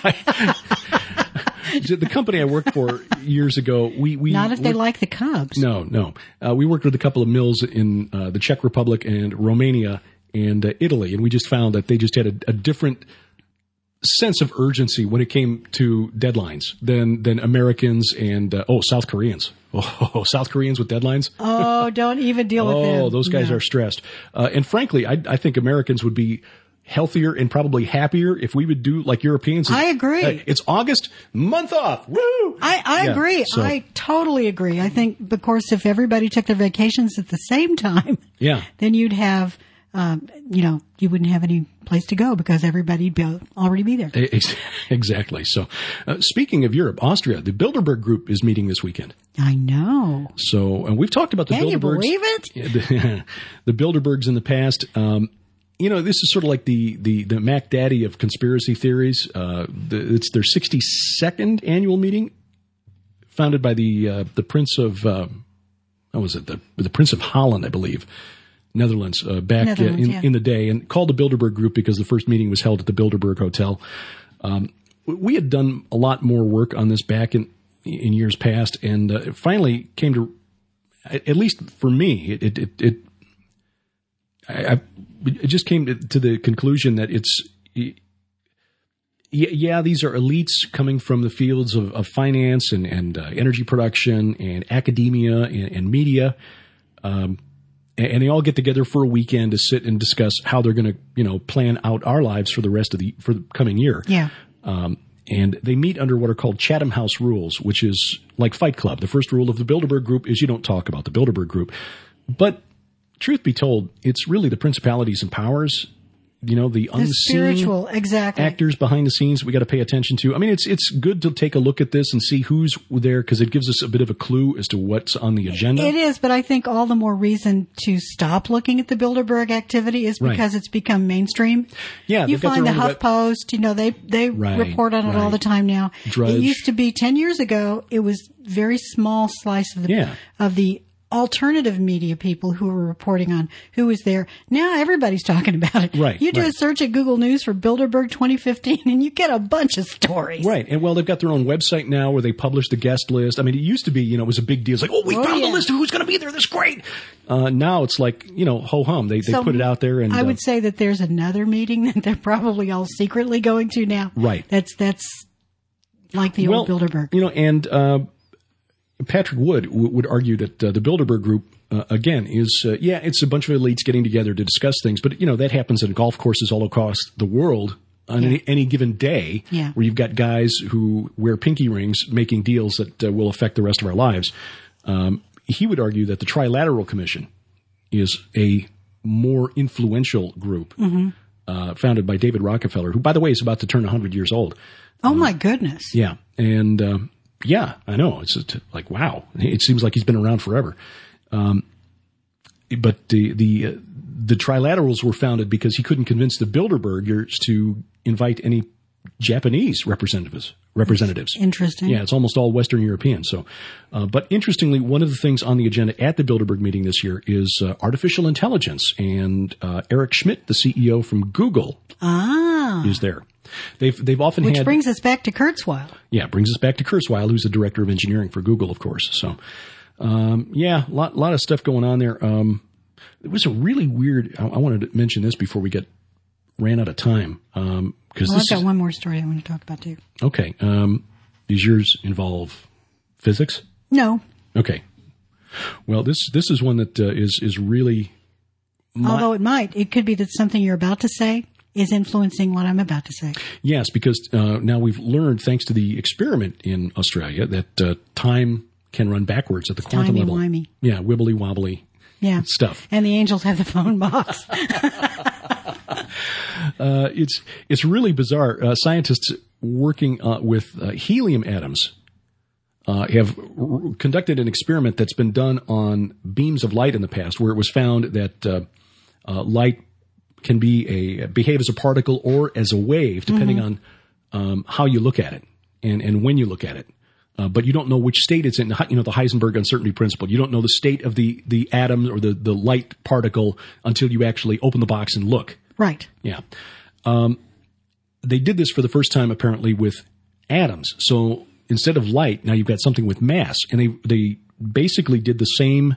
The company I worked for years ago, we not if they like the Cubs. No. We worked with a couple of mills in the Czech Republic and Romania and Italy, and we just found that they just had a different sense of urgency when it came to deadlines than Americans and South Koreans. Oh, South Koreans with deadlines. Oh, don't even deal with them. Oh, those guys are stressed. And frankly, I think Americans would be healthier and probably happier if we would do like Europeans. I agree. It's August, month off. Woo! I agree. So. I totally agree. I think, of course, if everybody took their vacations at the same time, then you'd have, you wouldn't have any place to go because everybody'd already be there. Exactly. So, speaking of Europe, Austria, the Bilderberg Group is meeting this weekend. I know. So, and we've talked about the Bilderbergs. Can you believe it? The Bilderbergs in the past. This is sort of like the Mac Daddy of conspiracy theories. It's their 62nd annual meeting, founded by the Prince of the Prince of Holland, I believe, Netherlands, back in the day, and called the Bilderberg Group because the first meeting was held at the Bilderberg Hotel. We had done a lot more work on this back in years past, and it finally came to, at least for me, I just came to the conclusion that these are elites coming from the fields of finance and energy production and academia and media, and they all get together for a weekend to sit and discuss how they're going to, plan out our lives for the coming year. Yeah. And they meet under what are called Chatham House rules, which is like Fight Club. The first rule of the Bilderberg Group is you don't talk about the Bilderberg Group, but truth be told, it's really the principalities and powers, the unseen spiritual, exactly, actors behind the scenes we got to pay attention to. I mean, it's good to take a look at this and see who's there because it gives us a bit of a clue as to what's on the agenda. It is, but I think all the more reason to stop looking at the Bilderberg activity is because it's become mainstream. Yeah, you find the HuffPost, they report on it all the time now. Drudge. It used to be 10 years ago. It was very small slice of the alternative media people who were reporting on who was there. Now everybody's talking about it. Right. You do a search at Google News for Bilderberg 2015 and you get a bunch of stories. Right. And they've got their own website now where they publish the guest list. I mean, it used to be, it was a big deal. It's like, we found the list of who's going to be there. That's great. Now it's like, ho-hum. They put it out there. And I would say that there's another meeting that they're probably all secretly going to now. Right. That's like the old Bilderberg. And Patrick Wood would argue that the Bilderberg Group, again, is, it's a bunch of elites getting together to discuss things. But, that happens at golf courses all across the world on any given day where you've got guys who wear pinky rings making deals that will affect the rest of our lives. He would argue that the Trilateral Commission is a more influential group founded by David Rockefeller, who, by the way, is about to turn 100 years old. Oh, my goodness. Yeah. And yeah, I know. It's like, wow. It seems like he's been around forever. But the Trilaterals were founded because he couldn't convince the Bilderbergers to invite any Japanese representatives. Interesting. Yeah, it's almost all Western European. So, but interestingly, one of the things on the agenda at the Bilderberg meeting this year is artificial intelligence. And Eric Schmidt, the CEO from Google, is there. They've often Which brings us back to Kurzweil. Yeah, brings us back to Kurzweil, who's the director of engineering for Google, of course. So, a lot of stuff going on there. It was a really weird. I wanted to mention this before we ran out of time. Because I've got one more story I want to talk about too. Okay. Does yours involve physics? No. Okay. Well, this is one that is really. Although it could be that something you're about to say is influencing what I'm about to say. Yes, because now we've learned, thanks to the experiment in Australia, that time can run backwards at the quantum level. Timey-wimey. Yeah, wibbly wobbly. Yeah. Stuff. And the angels have the phone box. It's really bizarre. Scientists working with helium atoms have conducted an experiment that's been done on beams of light in the past, where it was found that light can behave as a particle or as a wave, depending on how you look at it and when you look at it. But you don't know which state it's in. The Heisenberg uncertainty principle. You don't know the state of the atom or the light particle until you actually open the box and look. Right. Yeah. They did this for the first time, apparently, with atoms. So instead of light, now you've got something with mass. And they basically did the same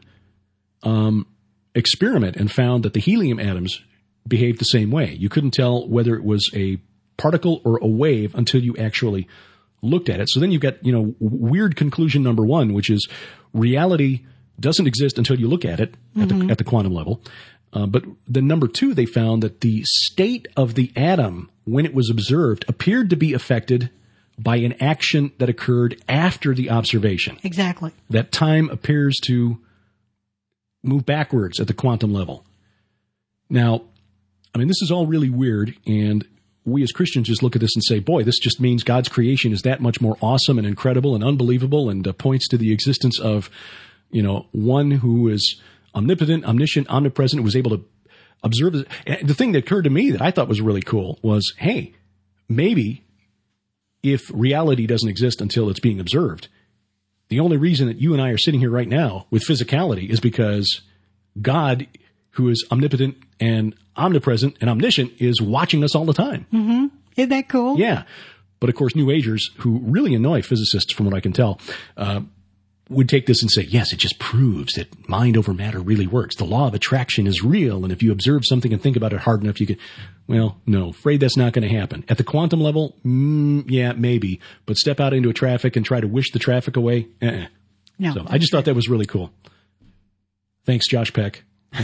experiment and found that the helium atoms behaved the same way. You couldn't tell whether it was a particle or a wave until you actually looked at it. So then you've got, weird conclusion number one, which is reality doesn't exist until you look at it at the quantum level. But then number two, they found that the state of the atom when it was observed appeared to be affected by an action that occurred after the observation. Exactly. That time appears to move backwards at the quantum level. Now, this is all really weird, and we as Christians just look at this and say, boy, this just means God's creation is that much more awesome and incredible and unbelievable, and points to the existence of, one who is omnipotent, omniscient, omnipresent, was able to observe it. And the thing that occurred to me that I thought was really cool was, hey, maybe if reality doesn't exist until it's being observed, the only reason that you and I are sitting here right now with physicality is because God, who is omnipotent and omnipresent and omniscient, is watching us all the time. Mm-hmm. Isn't that cool? Yeah. But of course, New Agers, who really annoy physicists from what I can tell, would take this and say, yes, it just proves that mind over matter really works. The law of attraction is real. And if you observe something and think about it hard enough, you could, well, no, afraid that's not going to happen. At the quantum level, yeah, maybe. But step out into a traffic and try to wish the traffic away. No. So I just thought that was really cool. Thanks, Josh Peck.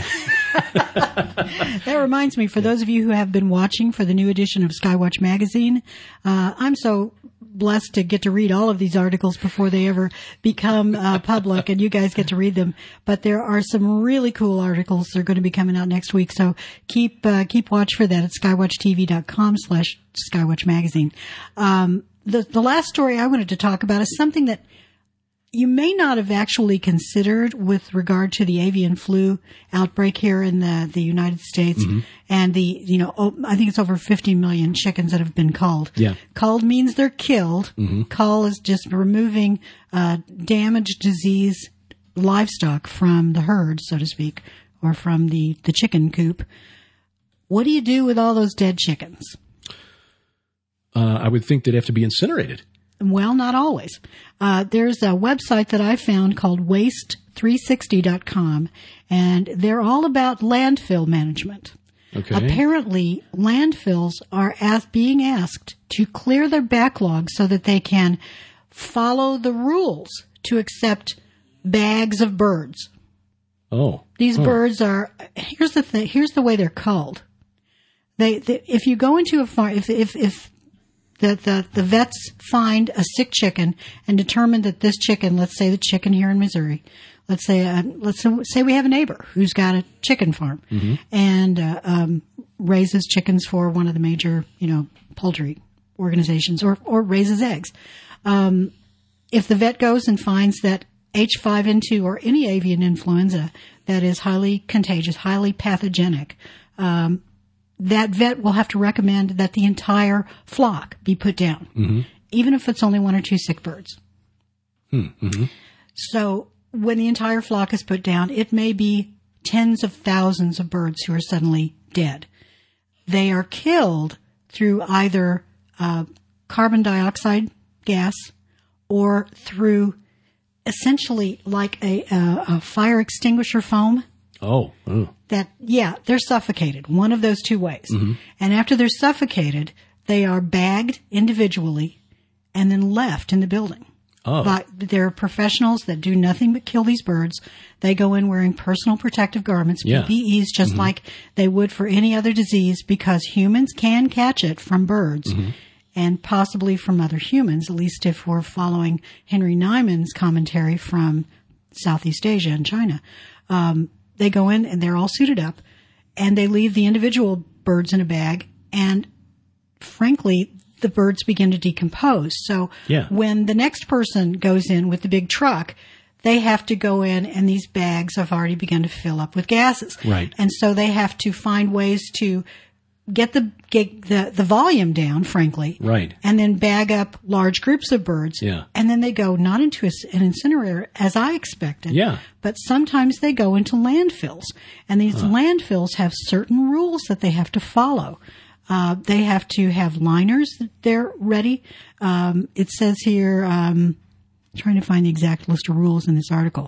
That reminds me, for those of you who have been watching for the new edition of Skywatch Magazine, I'm so blessed to get to read all of these articles before they ever become public, and you guys get to read them. But there are some really cool articles that are going to be coming out next week, so keep watch for that at skywatchtv.com/Skywatch Magazine. The last story I wanted to talk about is something that you may not have actually considered with regard to the avian flu outbreak here in the United States, and I think it's over 50 million chickens that have been culled. Yeah. Culled means they're killed. Cull is just removing damaged, diseased livestock from the herd, so to speak, or from the chicken coop. What do you do with all those dead chickens? I would think they'd have to be incinerated. Well, not always. There's a website that I found called waste360.com, and they're all about landfill management. Okay. Apparently, landfills are being asked to clear their backlog so that they can follow the rules to accept bags of birds. Oh. These birds are, here's the thing, here's the way they're culled. If you go into a farm, if the vets find a sick chicken and determine that this chicken, let's say the chicken here in Missouri, let's say we have a neighbor who's got a chicken farm and raises chickens for one of the major, poultry organizations, or raises eggs. If the vet goes and finds that H5N2 or any avian influenza that is highly contagious, highly pathogenic, that vet will have to recommend that the entire flock be put down, even if it's only one or two sick birds. So when the entire flock is put down, it may be tens of thousands of birds who are suddenly dead. They are killed through either carbon dioxide gas or through essentially like a fire extinguisher foam. Oh. They're suffocated. One of those two ways. Mm-hmm. And after they're suffocated, they are bagged individually and then left in the building. Oh. But there are professionals that do nothing but kill these birds. They go in wearing personal protective garments, PPEs, just like they would for any other disease, because humans can catch it from birds and possibly from other humans, at least if we're following Henry Nyman's commentary from Southeast Asia and China. They go in and they're all suited up and they leave the individual birds in a bag, and frankly, the birds begin to decompose. So when the next person goes in with the big truck, they have to go in and these bags have already begun to fill up with gases. Right. And so they have to find ways to get the volume down, frankly. Right. And then bag up large groups of birds. Yeah. And then they go not into an incinerator as I expected. Yeah. But sometimes they go into landfills. And these landfills have certain rules that they have to follow. They have to have liners that they're ready. It says here, trying to find the exact list of rules in this article.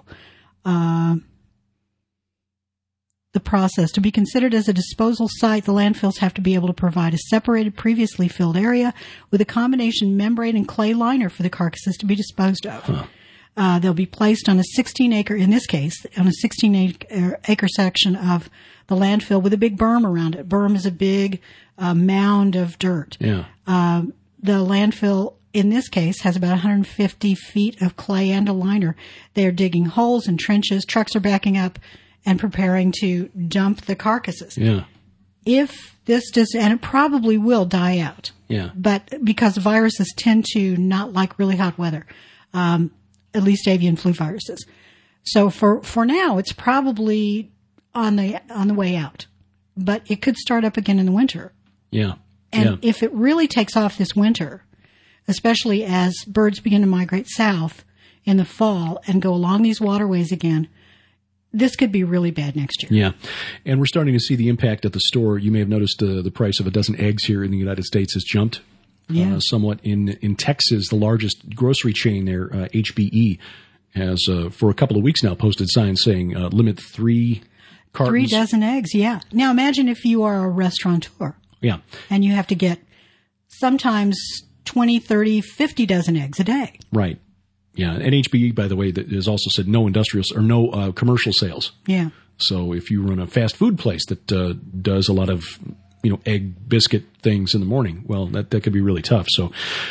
The process. To be considered as a disposal site, the landfills have to be able to provide a separated, previously filled area with a combination membrane and clay liner for the carcasses to be disposed of. They'll be placed on a 16-acre, in this case, on a 16-acre section of the landfill with a big berm around it. Berm is a big mound of dirt. Yeah. The landfill, in this case, has about 150 feet of clay and a liner. They are digging holes and trenches. Trucks are backing up and preparing to dump the carcasses. Yeah. If this does, and it probably will die out. Yeah. But because viruses tend to not like really hot weather, at least avian flu viruses. So for now, it's probably on the way out. But it could start up again in the winter. Yeah. And if it really takes off this winter, especially as birds begin to migrate south in the fall and go along these waterways again, this could be really bad next year. Yeah. And we're starting to see the impact at the store. You may have noticed the price of a dozen eggs here in the United States has jumped somewhat. In Texas, the largest grocery chain there, HBE, has for a couple of weeks now posted signs saying limit 3 cartons. 3 dozen eggs, yeah. Now imagine if you are a restaurateur. Yeah. And you have to get sometimes 20, 30, 50 dozen eggs a day. Right. Yeah. And HBE, by the way, has also said no industrial or no commercial sales. Yeah. So if you run a fast food place that does a lot of egg biscuit things in the morning, well, that could be really tough. So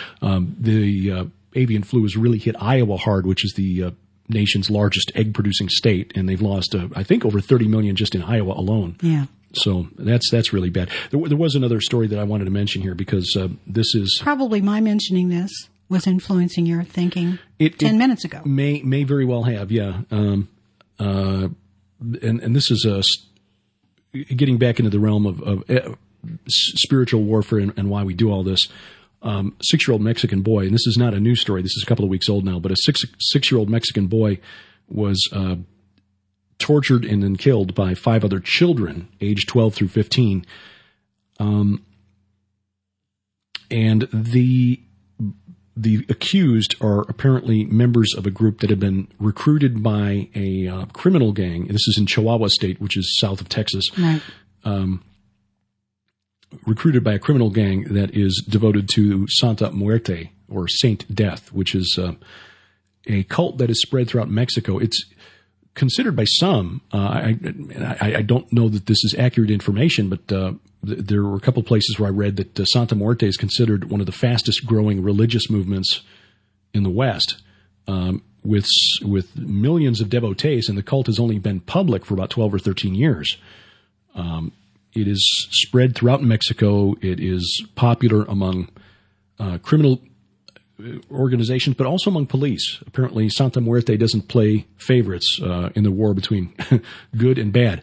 the avian flu has really hit Iowa hard, which is the nation's largest egg producing state, and they've lost I think over 30 million just in Iowa alone. Yeah. So that's really bad. There was another story that I wanted to mention here because this is probably my mentioning this was influencing your thinking 10 minutes ago. May very well have, yeah. And this is getting back into the realm of spiritual warfare and why we do all this. 6-year-old Mexican boy, and this is not a news story, this is a couple of weeks old now, but a 6-year-old Mexican boy was tortured and then killed by 5 other children, aged 12 through 15. And the accused are apparently members of a group that had been recruited by a criminal gang. This is in Chihuahua State, which is south of Texas. Right. Recruited by a criminal gang that is devoted to Santa Muerte, or Saint Death, which is a cult that is spread throughout Mexico. It's considered by some, I don't know that this is accurate information, but there were a couple of places where I read that Santa Muerte is considered one of the fastest growing religious movements in the West, with millions of devotees, and the cult has only been public for about 12 or 13 years. It is spread throughout Mexico. It is popular among criminal organizations, but also among police. Apparently, Santa Muerte doesn't play favorites in the war between good and bad.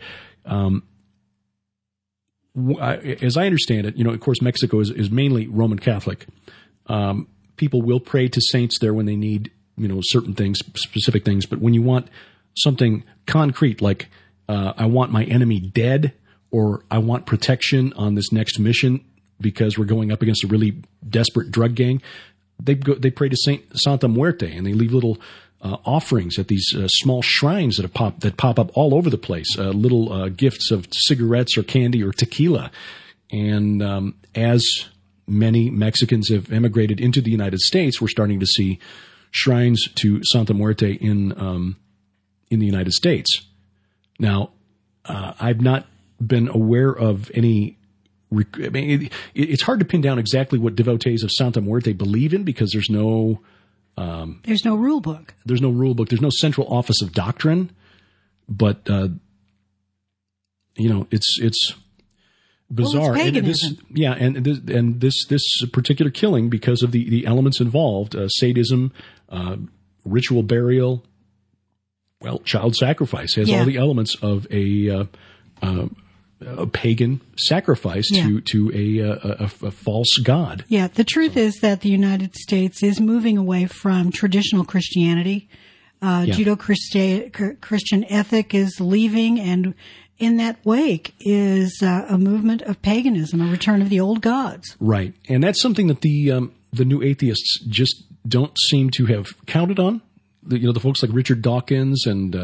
As I understand it, of course, Mexico is mainly Roman Catholic. People will pray to saints there when they need, certain things, specific things. But when you want something concrete, like I want my enemy dead, or I want protection on this next mission, because we're going up against a really desperate drug gang, they pray to Saint Santa Muerte, and they leave little offerings at these small shrines that pop up all over the place, little gifts of cigarettes or candy or tequila. And as many Mexicans have emigrated into the United States, we're starting to see shrines to Santa Muerte in the United States. Now, I've not been aware of any. I mean, it's hard to pin down exactly what devotees of Santa Muerte believe in because there's no rule book. There's no rule book. There's no central office of doctrine. But it's bizarre. Well, it's paganism. And this particular killing, because of the elements involved, sadism, ritual burial, child sacrifice has all the elements of a pagan sacrifice to a false god. Yeah, the truth is that the United States is moving away from traditional Christianity. Judeo-Christian ethic is leaving, and in that wake is a movement of paganism, a return of the old gods. Right, and that's something that the new atheists just don't seem to have counted on. The folks like Richard Dawkins and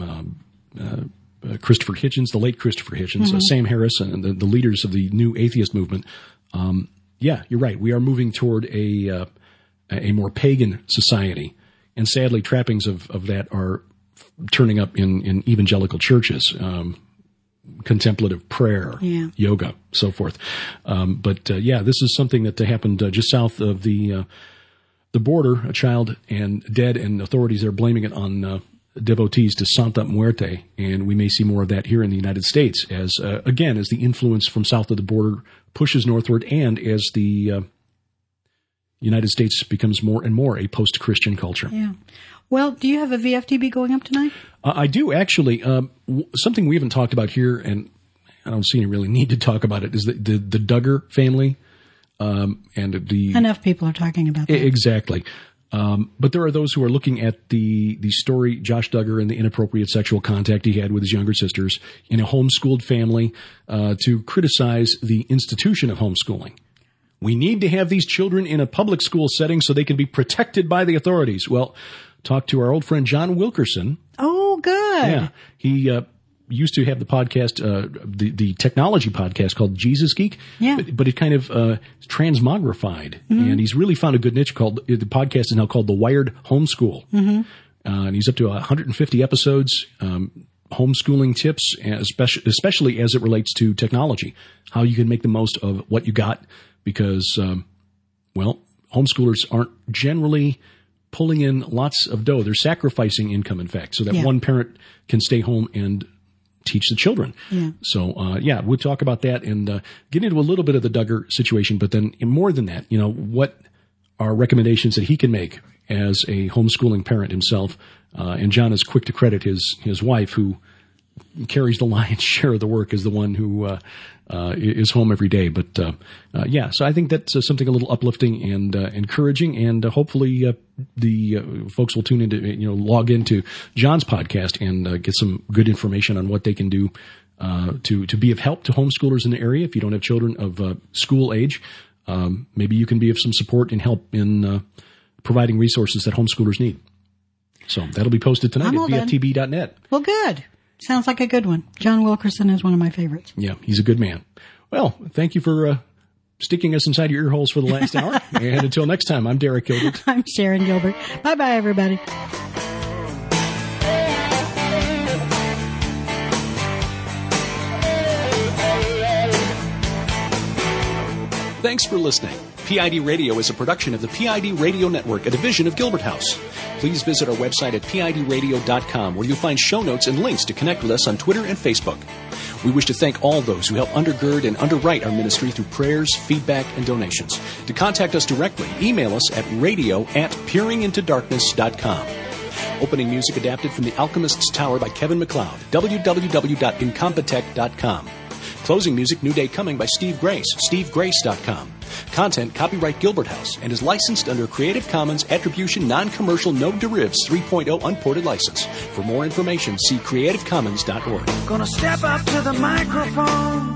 Christopher Hitchens, the late Christopher Hitchens, Sam Harris, and the leaders of the new atheist movement. You're right. We are moving toward a more pagan society, and sadly, trappings of that are turning up in evangelical churches. Contemplative prayer, yoga, so forth. But this is something that happened just south of the border. A child and dead, and authorities are blaming it on devotees to Santa Muerte, and we may see more of that here in the United States as the influence from south of the border pushes northward, and as the United States becomes more and more a post-Christian culture. Yeah. Well, do you have a VFTB going up tonight? I do, actually. Something we haven't talked about here, and I don't see any really need to talk about it, is the Duggar family. Enough people are talking about that. Exactly. But there are those who are looking at the story, Josh Duggar, and the inappropriate sexual contact he had with his younger sisters in a homeschooled family, to criticize the institution of homeschooling. We need to have these children in a public school setting so they can be protected by the authorities. Well, talk to our old friend John Wilkerson. Oh, good. Yeah. He used to have the podcast, the technology podcast called Jesus Geek. Yeah. But it kind of transmogrified. And he's really found a good niche the podcast is now called The Wired Homeschool. And he's up to 150 episodes, homeschooling tips, especially as it relates to technology, how you can make the most of what you got, because, homeschoolers aren't generally pulling in lots of dough. They're sacrificing income, in fact, so that one parent can stay home and teach the children. Yeah. So, we'll talk about that and get into a little bit of the Duggar situation, but then more than that, what are recommendations that he can make as a homeschooling parent himself. And John is quick to credit his wife, who carries the lion's share of the work, as the one who is home every day. But so I think that's something a little uplifting and encouraging, and hopefully the folks will tune into, log into John's podcast and get some good information on what they can do to be of help to homeschoolers in the area. If you don't have children of school age, maybe you can be of some support and help in providing resources that homeschoolers need. So that'll be posted tonight at VFTB.net. Well, good. Sounds like a good one. John Wilkerson is one of my favorites. Yeah, he's a good man. Well, thank you for sticking us inside your ear holes for the last hour. And until next time, I'm Derek Gilbert. I'm Sharon Gilbert. Bye-bye, everybody. Thanks for listening. PID Radio is a production of the PID Radio Network, a division of Gilbert House. Please visit our website at PIDradio.com, where you'll find show notes and links to connect with us on Twitter and Facebook. We wish to thank all those who help undergird and underwrite our ministry through prayers, feedback, and donations. To contact us directly, email us at radio@peeringintodarkness.com. Opening music adapted from The Alchemist's Tower by Kevin MacLeod, www.incompetech.com. Closing music, New Day Coming by Steve Grace, stevegrace.com. Content copyright Gilbert House and is licensed under Creative Commons Attribution Non-Commercial No Derivatives 3.0 Unported License. For more information, see creativecommons.org. Gonna step up to the microphone.